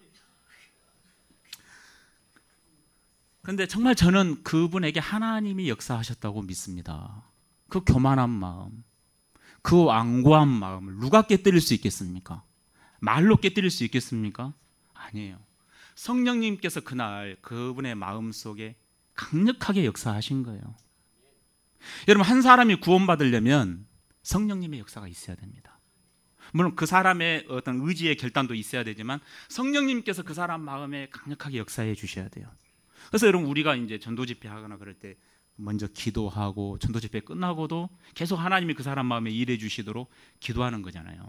근데 정말 저는 그분에게 하나님이 역사하셨다고 믿습니다. 그 교만한 마음, 그 완고한 마음을 누가 깨뜨릴 수 있겠습니까? 말로 깨뜨릴 수 있겠습니까? 아니에요. 성령님께서 그날 그분의 마음속에 강력하게 역사하신 거예요. 여러분, 한 사람이 구원받으려면 성령님의 역사가 있어야 됩니다. 물론 그 사람의 어떤 의지의 결단도 있어야 되지만 성령님께서 그 사람 마음에 강력하게 역사해 주셔야 돼요. 그래서 여러분, 우리가 이제 전도 집회 하거나 그럴 때 먼저 기도하고 전도 집회 끝나고도 계속 하나님이 그 사람 마음에 일해 주시도록 기도하는 거잖아요.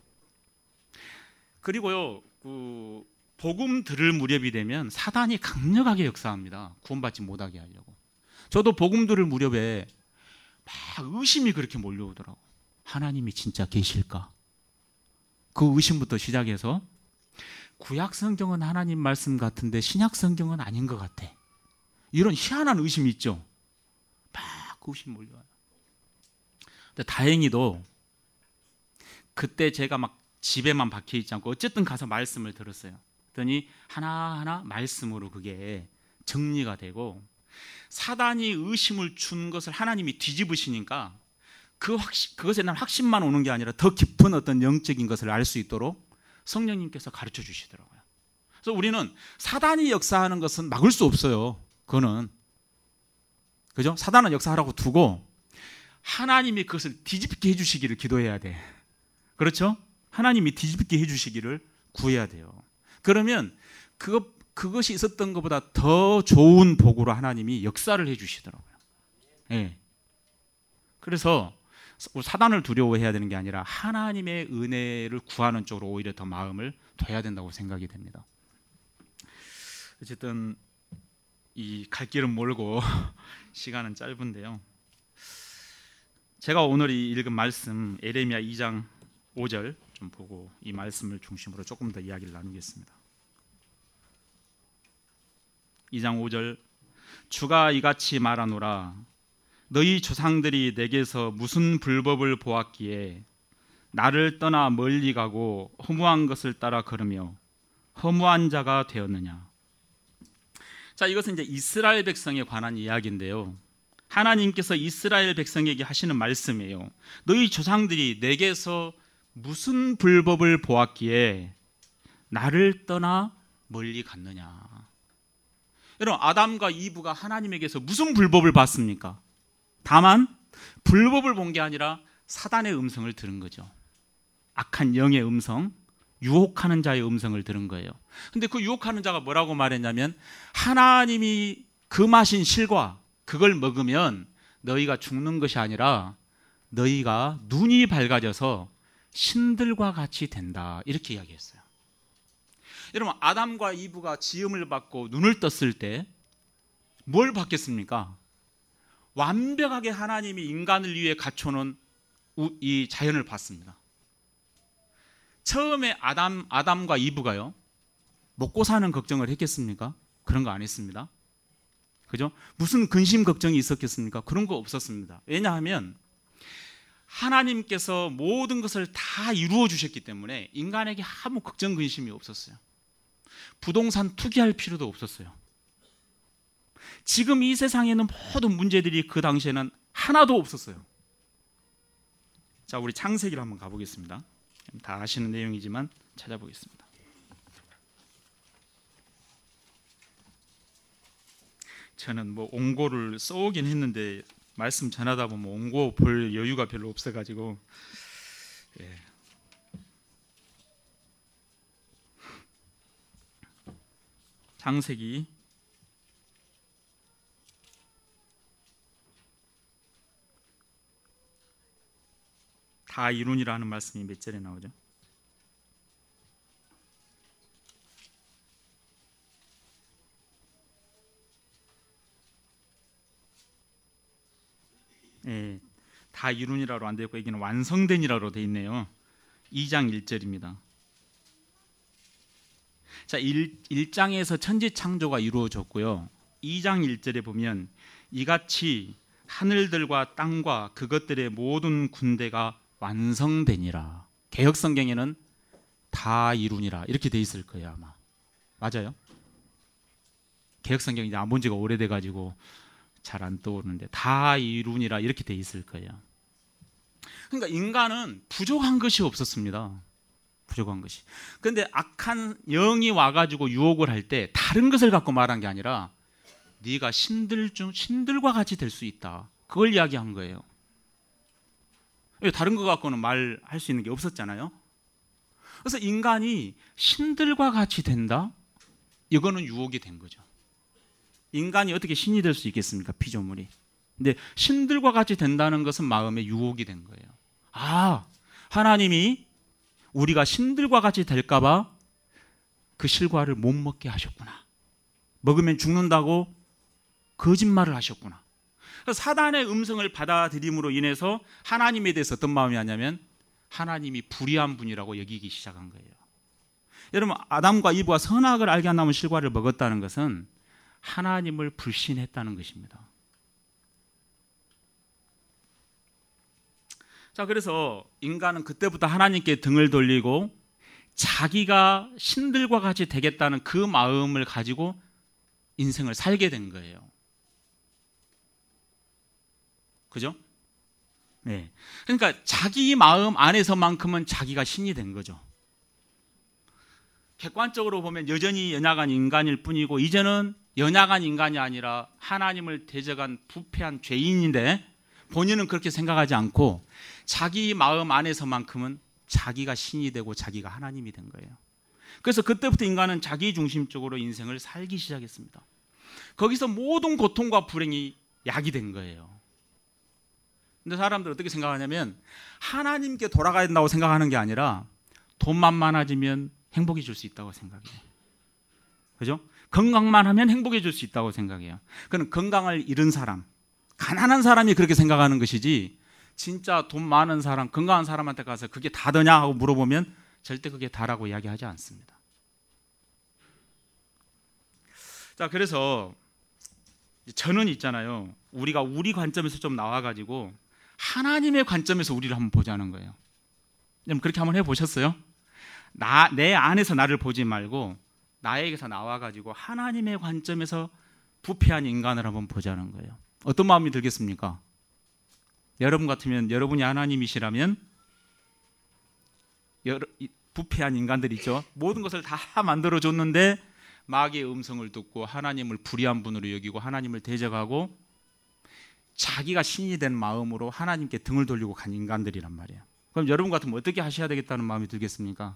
그리고요, 그 복음 들을 무렵이 되면 사단이 강력하게 역사합니다. 구원받지 못하게 하려고. 저도 복음 들을 무렵에 막 의심이 그렇게 몰려오더라고. 하나님이 진짜 계실까? 그 의심부터 시작해서 구약 성경은 하나님 말씀 같은데 신약 성경은 아닌 것 같아. 이런 희한한 의심이 있죠. 막 그 의심 몰려와요. 근데 다행히도 그때 제가 막 집에만 박혀 있지 않고 어쨌든 가서 말씀을 들었어요. 그랬더니 하나하나 말씀으로 그게 정리가 되고 사단이 의심을 준 것을 하나님이 뒤집으시니까 그 확신, 그것에 대한 확신만 오는 게 아니라 더 깊은 어떤 영적인 것을 알 수 있도록 성령님께서 가르쳐 주시더라고요. 그래서 우리는 사단이 역사하는 것은 막을 수 없어요. 그거는. 그죠? 사단은 역사하라고 두고 하나님이 그것을 뒤집게 해주시기를 기도해야 돼. 그렇죠? 하나님이 뒤집게 해주시기를 구해야 돼요. 그러면 그것, 그것이 있었던 것보다 더 좋은 복으로 하나님이 역사를 해주시더라고요. 네. 그래서 사단을 두려워해야 되는 게 아니라 하나님의 은혜를 구하는 쪽으로 오히려 더 마음을 둬야 된다고 생각이 됩니다. 어쨌든 이 갈 길은 멀고 시간은 짧은데요. 제가 오늘 이 읽은 말씀 에레미야 이 장 오 절 좀 보고 이 말씀을 중심으로 조금 더 이야기를 나누겠습니다. 이 장 오 절 주가 이같이 말하노라 너희 조상들이 내게서 무슨 불법을 보았기에 나를 떠나 멀리 가고 허무한 것을 따라 걸으며 허무한 자가 되었느냐. 자, 이것은 이제 이스라엘 백성에 관한 이야기인데요. 하나님께서 이스라엘 백성에게 하시는 말씀이에요. 너희 조상들이 내게서 무슨 불법을 보았기에 나를 떠나 멀리 갔느냐. 여러분, 아담과 이브가 하나님에게서 무슨 불법을 봤습니까? 다만 불법을 본 게 아니라 사단의 음성을 들은 거죠. 악한 영의 음성, 유혹하는 자의 음성을 들은 거예요. 근데 그 유혹하는 자가 뭐라고 말했냐면 하나님이 금하신 실과 그걸 먹으면 너희가 죽는 것이 아니라 너희가 눈이 밝아져서 신들과 같이 된다. 이렇게 이야기했어요. 여러분, 아담과 이브가 지음을 받고 눈을 떴을 때 뭘 받겠습니까? 완벽하게 하나님이 인간을 위해 갖춰놓은 이 자연을 봤습니다. 처음에 아담, 아담과 이브가요, 먹고 사는 걱정을 했겠습니까? 그런 거 안 했습니다. 그죠? 무슨 근심 걱정이 있었겠습니까? 그런 거 없었습니다. 왜냐하면 하나님께서 모든 것을 다 이루어 주셨기 때문에 인간에게 아무 걱정 근심이 없었어요. 부동산 투기할 필요도 없었어요. 지금 이 세상에 있는 모든 문제들이 그 당시에는 하나도 없었어요. 자, 우리 창세기로 한번 가보겠습니다. 다 아시는 내용이지만 찾아보겠습니다. 저는 뭐 옹고를 써오긴 했는데 말씀 전하다 보면 옹고 볼 여유가 별로 없어가지고 예. 창세기 다 이룬이라는 말씀이 몇 절에 나오죠? 예, 다 이룬이라로 안 되어 있고 여기는 완성된이라로 되어 있네요. 이 장 일 절입니다. 자, 일, 일 장에서 천지 창조가 이루어졌고요. 이 장 일 절에 보면 이같이 하늘들과 땅과 그것들의 모든 군대가 완성되니라. 개역 성경에는 다 이루니라 이렇게 돼 있을 거예요, 아마. 맞아요? 개역 성경이 안 본 지가 오래돼 가지고 잘 안 떠오르는데 다 이루니라 이렇게 돼 있을 거예요. 그러니까 인간은 부족한 것이 없었습니다. 부족한 것이. 그런데 악한 영이 와가지고 유혹을 할 때 다른 것을 갖고 말한 게 아니라 네가 신들 중 신들과 같이 될 수 있다. 그걸 이야기한 거예요. 다른 거 갖고는 말할 수 있는 게 없었잖아요. 그래서 인간이 신들과 같이 된다? 이거는 유혹이 된 거죠. 인간이 어떻게 신이 될 수 있겠습니까? 피조물이. 근데 신들과 같이 된다는 것은 마음의 유혹이 된 거예요. 아, 하나님이 우리가 신들과 같이 될까 봐 그 실과를 못 먹게 하셨구나. 먹으면 죽는다고 거짓말을 하셨구나. 그래서 사단의 음성을 받아들임으로 인해서 하나님에 대해서 어떤 마음이 하냐면 하나님이 불의한 분이라고 여기기 시작한 거예요. 여러분, 아담과 이브가 선악을 알게 한다면 실과를 먹었다는 것은 하나님을 불신했다는 것입니다. 자, 그래서 인간은 그때부터 하나님께 등을 돌리고 자기가 신들과 같이 되겠다는 그 마음을 가지고 인생을 살게 된 거예요. 그죠? 네. 그러니까 자기 마음 안에서만큼은 자기가 신이 된 거죠. 객관적으로 보면 여전히 연약한 인간일 뿐이고, 이제는 연약한 인간이 아니라 하나님을 대적한 부패한 죄인인데 본인은 그렇게 생각하지 않고 자기 마음 안에서만큼은 자기가 신이 되고 자기가 하나님이 된 거예요. 그래서 그때부터 인간은 자기 중심적으로 인생을 살기 시작했습니다. 거기서 모든 고통과 불행이 약이 된 거예요. 근데 사람들 어떻게 생각하냐면 하나님께 돌아가야 된다고 생각하는 게 아니라 돈만 많아지면 행복해질 수 있다고 생각해요. 그죠? 건강만 하면 행복해질 수 있다고 생각해요. 그건 건강을 잃은 사람, 가난한 사람이 그렇게 생각하는 것이지, 진짜 돈 많은 사람, 건강한 사람한테 가서 그게 다더냐 하고 물어보면 절대 그게 다라고 이야기하지 않습니다. 자, 그래서 저는 있잖아요, 우리가 우리 관점에서 좀 나와가지고 하나님의 관점에서 우리를 한번 보자는 거예요. 여러분 그렇게 한번 해보셨어요? 나, 내 안에서 나를 보지 말고 나에게서 나와가지고 하나님의 관점에서 부패한 인간을 한번 보자는 거예요. 어떤 마음이 들겠습니까? 여러분 같으면, 여러분이 하나님이시라면 여러, 부패한 인간들 있죠. 모든 것을 다 만들어줬는데 마귀의 음성을 듣고 하나님을 불의한 분으로 여기고 하나님을 대적하고 자기가 신이 된 마음으로 하나님께 등을 돌리고 간 인간들이란 말이에요. 그럼 여러분 같으면 어떻게 하셔야 되겠다는 마음이 들겠습니까?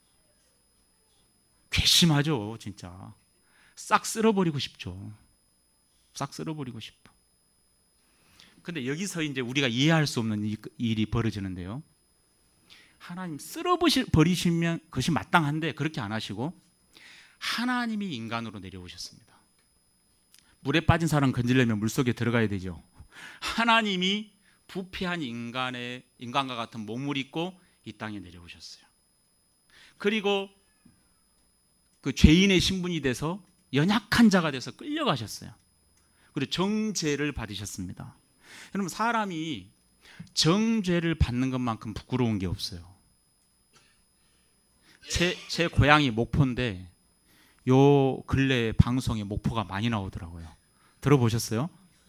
괘씸하죠, 진짜. 싹 쓸어버리고 싶죠. 싹 쓸어버리고 싶어. 근데 여기서 이제 우리가 이해할 수 없는 일이 벌어지는데요. 하나님 쓸어버리시면 그것이 마땅한데 그렇게 안 하시고 하나님이 인간으로 내려오셨습니다. 물에 빠진 사람 건지려면 물속에 들어가야 되죠. 하나님이 부패한 인간의 인간과 같은 몸을 입고 이 땅에 내려오셨어요. 그리고 그 죄인의 신분이 돼서 연약한 자가 돼서 끌려가셨어요. 그리고 정죄를 받으셨습니다. 여러분 사람이 정죄를 받는 것만큼 부끄러운 게 없어요. 제, 제 고향이 목포인데 요 근래 방송에 목포가 많이 나오더라고요. 들어보셨어요?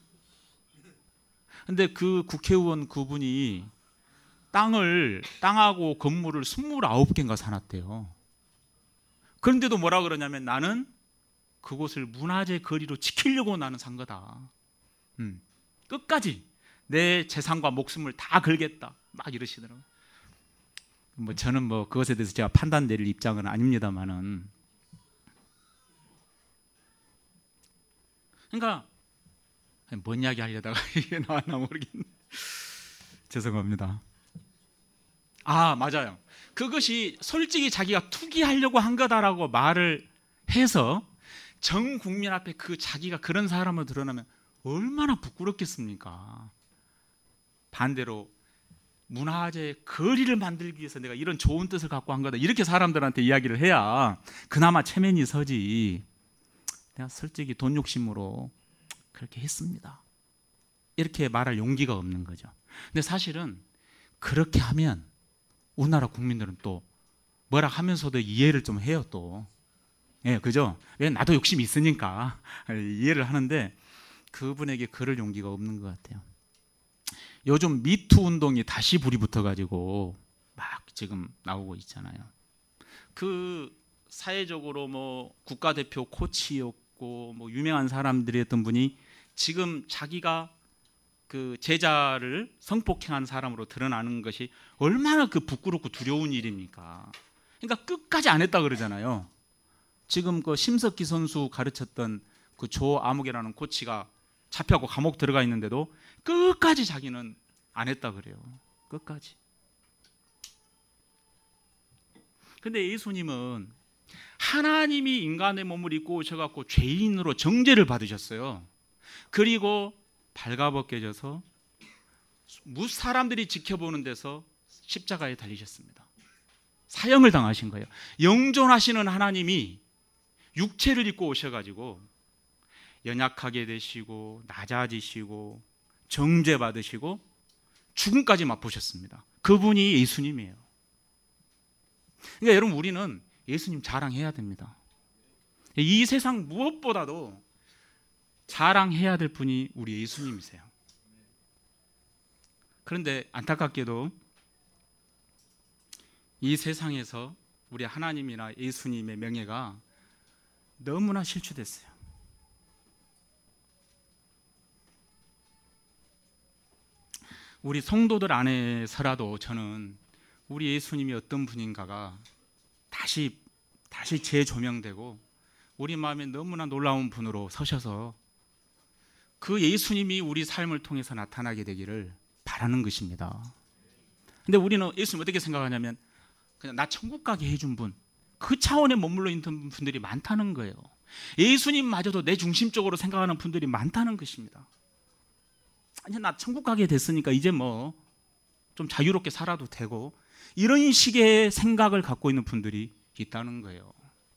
근데 그 국회의원 그분이 땅을, 땅하고 건물을 스물아홉 개인가 사놨대요. 그런데도 뭐라 그러냐면 나는 그곳을 문화재 거리로 지키려고 나는 산 거다. 음, 끝까지 내 재산과 목숨을 다 걸겠다. 막 이러시더라고요. 뭐 저는 뭐 그것에 대해서 제가 판단 내릴 입장은 아닙니다만은. 그러니까 뭔 이야기 하려다가 이게 나왔나 모르겠네. 죄송합니다. 아, 맞아요. 그것이 솔직히 자기가 투기하려고 한 거다라고 말을 해서 전 국민 앞에 그 자기가 그런 사람을 드러나면 얼마나 부끄럽겠습니까? 반대로 문화재 거리를 만들기 위해서 내가 이런 좋은 뜻을 갖고 한 거다 이렇게 사람들한테 이야기를 해야 그나마 체면이 서지. 내가 솔직히 돈 욕심으로 그렇게 했습니다, 이렇게 말할 용기가 없는 거죠. 근데 사실은 그렇게 하면 우리나라 국민들은 또 뭐라 하면서도 이해를 좀 해요 또. 예, 그죠? 왜 나도 욕심이 있으니까 이해를 하는데 그분에게 그럴 용기가 없는 것 같아요. 요즘 미투 운동이 다시 불이 붙어가지고 막 지금 나오고 있잖아요. 그 사회적으로 뭐 국가대표 코치였고 뭐 유명한 사람들이었던 분이 지금 자기가 그 제자를 성폭행한 사람으로 드러나는 것이 얼마나 그 부끄럽고 두려운 일입니까? 그러니까 끝까지 안 했다 그러잖아요. 지금 그 심석희 선수 가르쳤던 그 조아무개라는 코치가 잡혀갖고 감옥 들어가 있는데도 끝까지 자기는 안 했다 그래요. 끝까지. 근데 예수님은 하나님이 인간의 몸을 입고 오셔갖고 죄인으로 정죄를 받으셨어요. 그리고 발가벗겨져서 사람들이 지켜보는 데서 십자가에 달리셨습니다. 사형을 당하신 거예요. 영존하시는 하나님이 육체를 입고 오셔가지고 연약하게 되시고 낮아지시고 정죄받으시고 죽음까지 맛보셨습니다. 그분이 예수님이에요. 그러니까 여러분, 우리는 예수님 자랑해야 됩니다. 이 세상 무엇보다도 자랑해야 될 분이 우리 예수님이세요. 그런데 안타깝게도 이 세상에서 우리 하나님이나 예수님의 명예가 너무나 실추됐어요. 우리 성도들 안에서라도 저는 우리 예수님이 어떤 분인가가 다시 다시 재조명되고 우리 마음에 너무나 놀라운 분으로 서셔서 그 예수님이 우리 삶을 통해서 나타나게 되기를 바라는 것입니다. 근데 우리는 예수님 어떻게 생각하냐면 그냥 나 천국 가게 해준 분, 그 차원에 머물러 있는 분들이 많다는 거예요. 예수님마저도 내 중심적으로 생각하는 분들이 많다는 것입니다. 아니, 나 천국 가게 됐으니까 이제 뭐 좀 자유롭게 살아도 되고, 이런 식의 생각을 갖고 있는 분들이 있다는 거예요.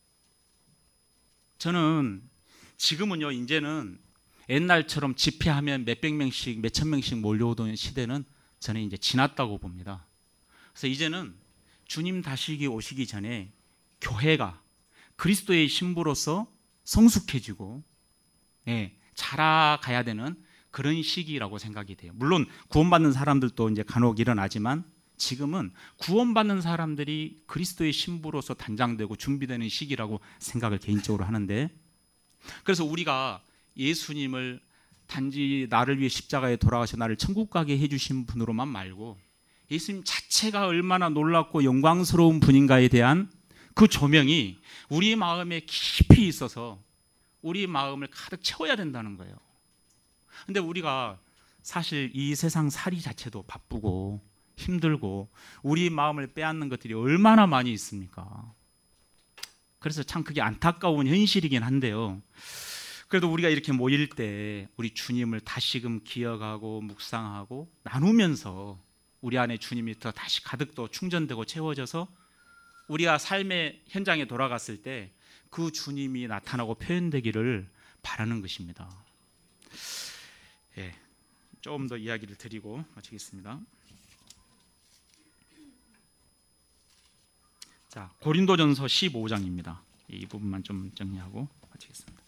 저는 지금은요, 이제는 옛날처럼 집회하면 몇백 명씩 몇천 명씩 몰려오던 시대는 저는 이제 지났다고 봅니다. 그래서 이제는 주님 다시 오시기 전에 교회가 그리스도의 신부로서 성숙해지고, 예, 자라가야 되는 그런 시기라고 생각이 돼요. 물론 구원받는 사람들도 이제 간혹 일어나지만 지금은 구원받는 사람들이 그리스도의 신부로서 단장되고 준비되는 시기라고 생각을 개인적으로 하는데, 그래서 우리가 예수님을 단지 나를 위해 십자가에 돌아가셔 나를 천국 가게 해주신 분으로만 말고 예수님 자체가 얼마나 놀랍고 영광스러운 분인가에 대한 그 조명이 우리 마음에 깊이 있어서 우리 마음을 가득 채워야 된다는 거예요. 근데 우리가 사실 이 세상 살이 자체도 바쁘고 힘들고 우리 마음을 빼앗는 것들이 얼마나 많이 있습니까? 그래서 참 그게 안타까운 현실이긴 한데요. 그래도 우리가 이렇게 모일 때 우리 주님을 다시금 기억하고 묵상하고 나누면서 우리 안에 주님이 더 다시 가득 또 충전되고 채워져서 우리가 삶의 현장에 돌아갔을 때 그 주님이 나타나고 표현되기를 바라는 것입니다. 예, 조금 더 이야기를 드리고 마치겠습니다. 자, 고린도전서 십오 장입니다. 이 부분만 좀 정리하고 마치겠습니다.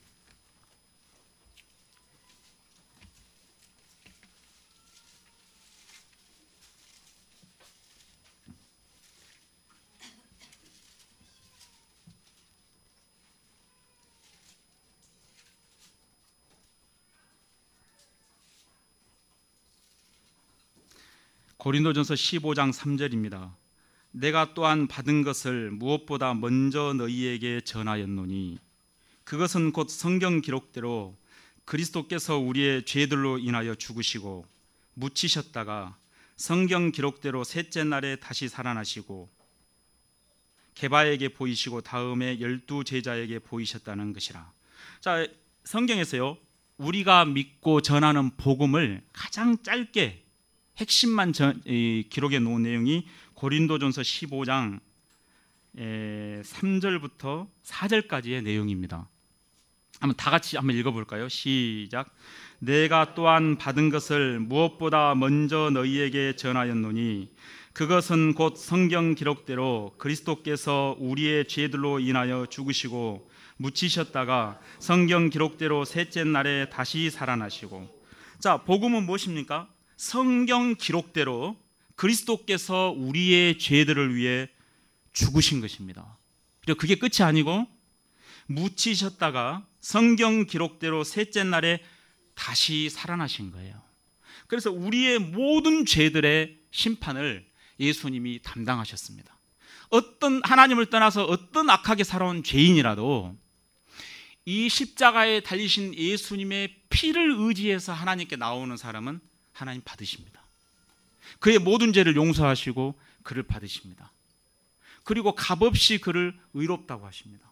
고린도전서 십오 장 삼 절입니다. 내가 또한 받은 것을 무엇보다 먼저 너희에게 전하였노니 그것은 곧 성경 기록대로 그리스도께서 우리의 죄들로 인하여 죽으시고 묻히셨다가 성경 기록대로 셋째 날에 다시 살아나시고 게바에게 보이시고 다음에 열두 제자에게 보이셨다는 것이라. 자, 성경에서요, 우리가 믿고 전하는 복음을 가장 짧게 핵심만 전, 이, 기록해 놓은 내용이 고린도전서 십오 장 에, 삼 절부터 사 절까지의 내용입니다. 한번 다 같이 한번 읽어볼까요? 시작. 내가 또한 받은 것을 무엇보다 먼저 너희에게 전하였노니 그것은 곧 성경 기록대로 그리스도께서 우리의 죄들로 인하여 죽으시고 묻히셨다가 성경 기록대로 셋째 날에 다시 살아나시고. 자, 복음은 무엇입니까? 성경 기록대로 그리스도께서 우리의 죄들을 위해 죽으신 것입니다. 그리고 그게 끝이 아니고 묻히셨다가 성경 기록대로 셋째 날에 다시 살아나신 거예요. 그래서 우리의 모든 죄들의 심판을 예수님이 담당하셨습니다. 어떤 하나님을 떠나서 어떤 악하게 살아온 죄인이라도 이 십자가에 달리신 예수님의 피를 의지해서 하나님께 나오는 사람은 하나님 받으십니다. 그의 모든 죄를 용서하시고 그를 받으십니다. 그리고 값없이 그를 의롭다고 하십니다.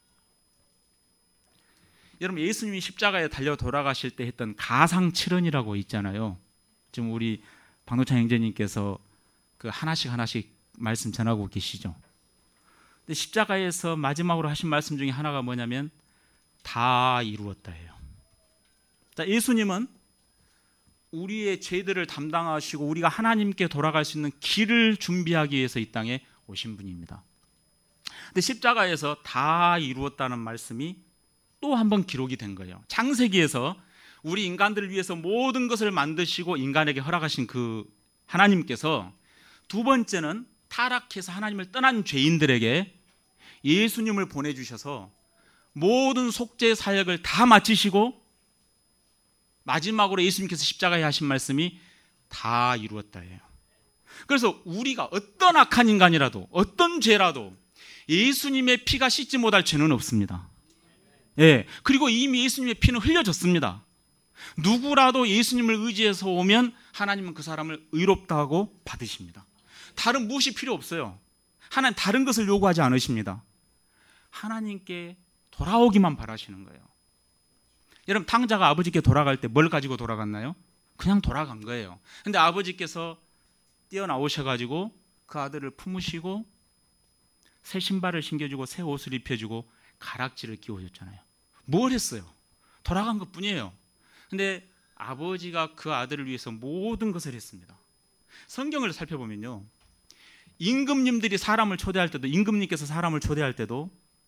여러분, 예수님이 십자가에 달려 돌아가실 때 했던 가상칠언이라고 있잖아요. 지금 우리 박노찬 형제님께서 그 하나씩 하나씩 말씀 전하고 계시죠. 근데 십자가에서 마지막으로 하신 말씀 중에 하나가 뭐냐면 다 이루었다예요. 자, 예수님은 우리의 죄들을 담당하시고 우리가 하나님께 돌아갈 수 있는 길을 준비하기 위해서 이 땅에 오신 분입니다. 근데 십자가에서 다 이루었다는 말씀이 또 한 번 기록이 된 거예요. 창세기에서 우리 인간들을 위해서 모든 것을 만드시고 인간에게 허락하신 그 하나님께서 두 번째는 타락해서 하나님을 떠난 죄인들에게 예수님을 보내주셔서 모든 속죄 사역을 다 마치시고 마지막으로 예수님께서 십자가에 하신 말씀이 다 이루었다예요. 그래서 우리가 어떤 악한 인간이라도 어떤 죄라도 예수님의 피가 씻지 못할 죄는 없습니다. 예, 그리고 이미 예수님의 피는 흘려졌습니다. 누구라도 예수님을 의지해서 오면 하나님은 그 사람을 의롭다 하고 받으십니다. 다른 무엇이 필요 없어요. 하나님 다른 것을 요구하지 않으십니다. 하나님께 돌아오기만 바라시는 거예요. 여러분, 탕자가 아버지께 돌아갈 때 뭘 가지고 돌아갔나요? 그냥 돌아간 거예요. 근데 아버지께서 뛰어나오셔가지고 그 아들을 품으시고 새 신발을 신겨주고 새 옷을 입혀주고 가락지를 끼워줬잖아요. 뭘 했어요? 돌아간 것 뿐이에요. 근데 아버지가 그 아들을 위해서 모든 것을 했습니다. 성경을 살펴보면요, 임금님들이 사람을 초대할 때도, 임금님께서 사람을 초대할 때도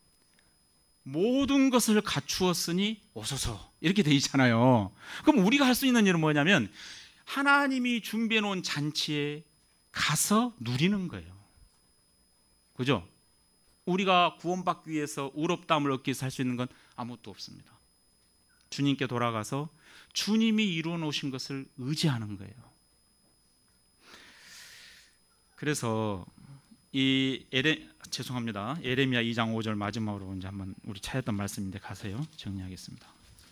모든 것을 갖추었으니 오소서 이렇게 돼 있잖아요. 그럼 우리가 할 수 있는 일은 뭐냐면 하나님이 준비해 놓은 잔치에 가서 누리는 거예요. 그죠? 우리가 구원받기 위해서 의롭다함을 얻기 위해서 할 수 있는 건 아무것도 없습니다. 주님께 돌아가서 주님이 이루어 놓으신 것을 의지하는 거예요. 그래서 이 에레 죄송합니다. 에레미야 이 장 오 절 마지막으로 이제 한번 우리 찾았던 말씀인데 가세요. 정리하겠습니다.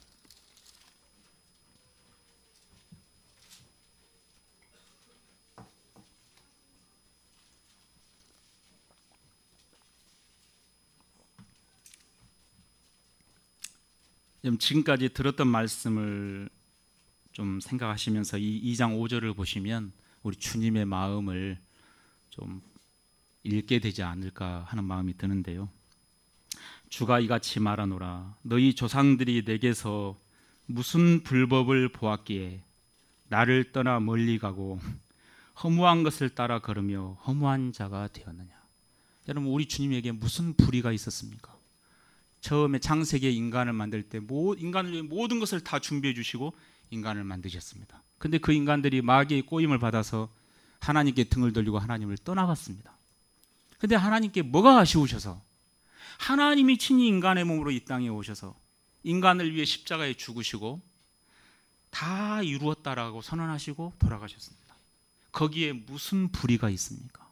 지금까지 들었던 말씀을 좀 생각하시면서 이 이 장 오 절을 보시면 우리 주님의 마음을 좀 읽게 되지 않을까 하는 마음이 드는데요. 주가 이같이 말하노라. 너희 조상들이 내게서 무슨 불법을 보았기에 나를 떠나 멀리 가고 허무한 것을 따라 걸으며 허무한 자가 되었느냐. 여러분, 우리 주님에게 무슨 불의가 있었습니까? 처음에 창세기에 인간을 만들 때 인간을 위해 모든 것을 다 준비해 주시고 인간을 만드셨습니다. 근데 그 인간들이 마귀의 꼬임을 받아서 하나님께 등을 돌리고 하나님을 떠나갔습니다. 근데 하나님께 뭐가 아쉬우셔서 하나님이 친히 인간의 몸으로 이 땅에 오셔서 인간을 위해 십자가에 죽으시고 다 이루었다라고 선언하시고 돌아가셨습니다. 거기에 무슨 불의가 있습니까?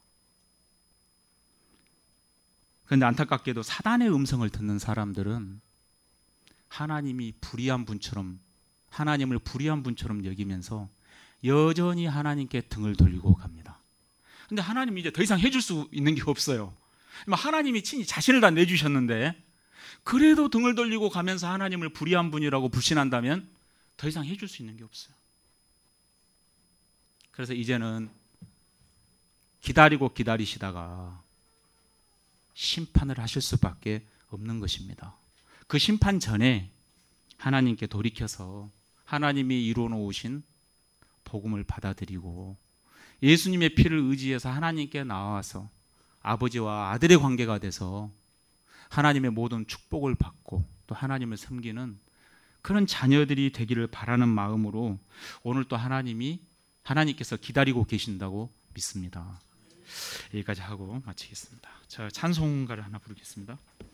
그런데 안타깝게도 사단의 음성을 듣는 사람들은 하나님이 불의한 분처럼, 하나님을 불의한 분처럼 여기면서 여전히 하나님께 등을 돌리고 갑니다. 근데 하나님이 이제 더 이상 해줄 수 있는 게 없어요. 하나님이 친히 자신을 다 내주셨는데 그래도 등을 돌리고 가면서 하나님을 불의한 분이라고 불신한다면 더 이상 해줄 수 있는 게 없어요. 그래서 이제는 기다리고 기다리시다가 심판을 하실 수밖에 없는 것입니다. 그 심판 전에 하나님께 돌이켜서 하나님이 이루어 놓으신 복음을 받아들이고 예수님의 피를 의지해서 하나님께 나와서 아버지와 아들의 관계가 돼서 하나님의 모든 축복을 받고 또 하나님을 섬기는 그런 자녀들이 되기를 바라는 마음으로 오늘 또 하나님이 하나님께서 기다리고 계신다고 믿습니다. 여기까지 하고 마치겠습니다. 자, 찬송가를 하나 부르겠습니다.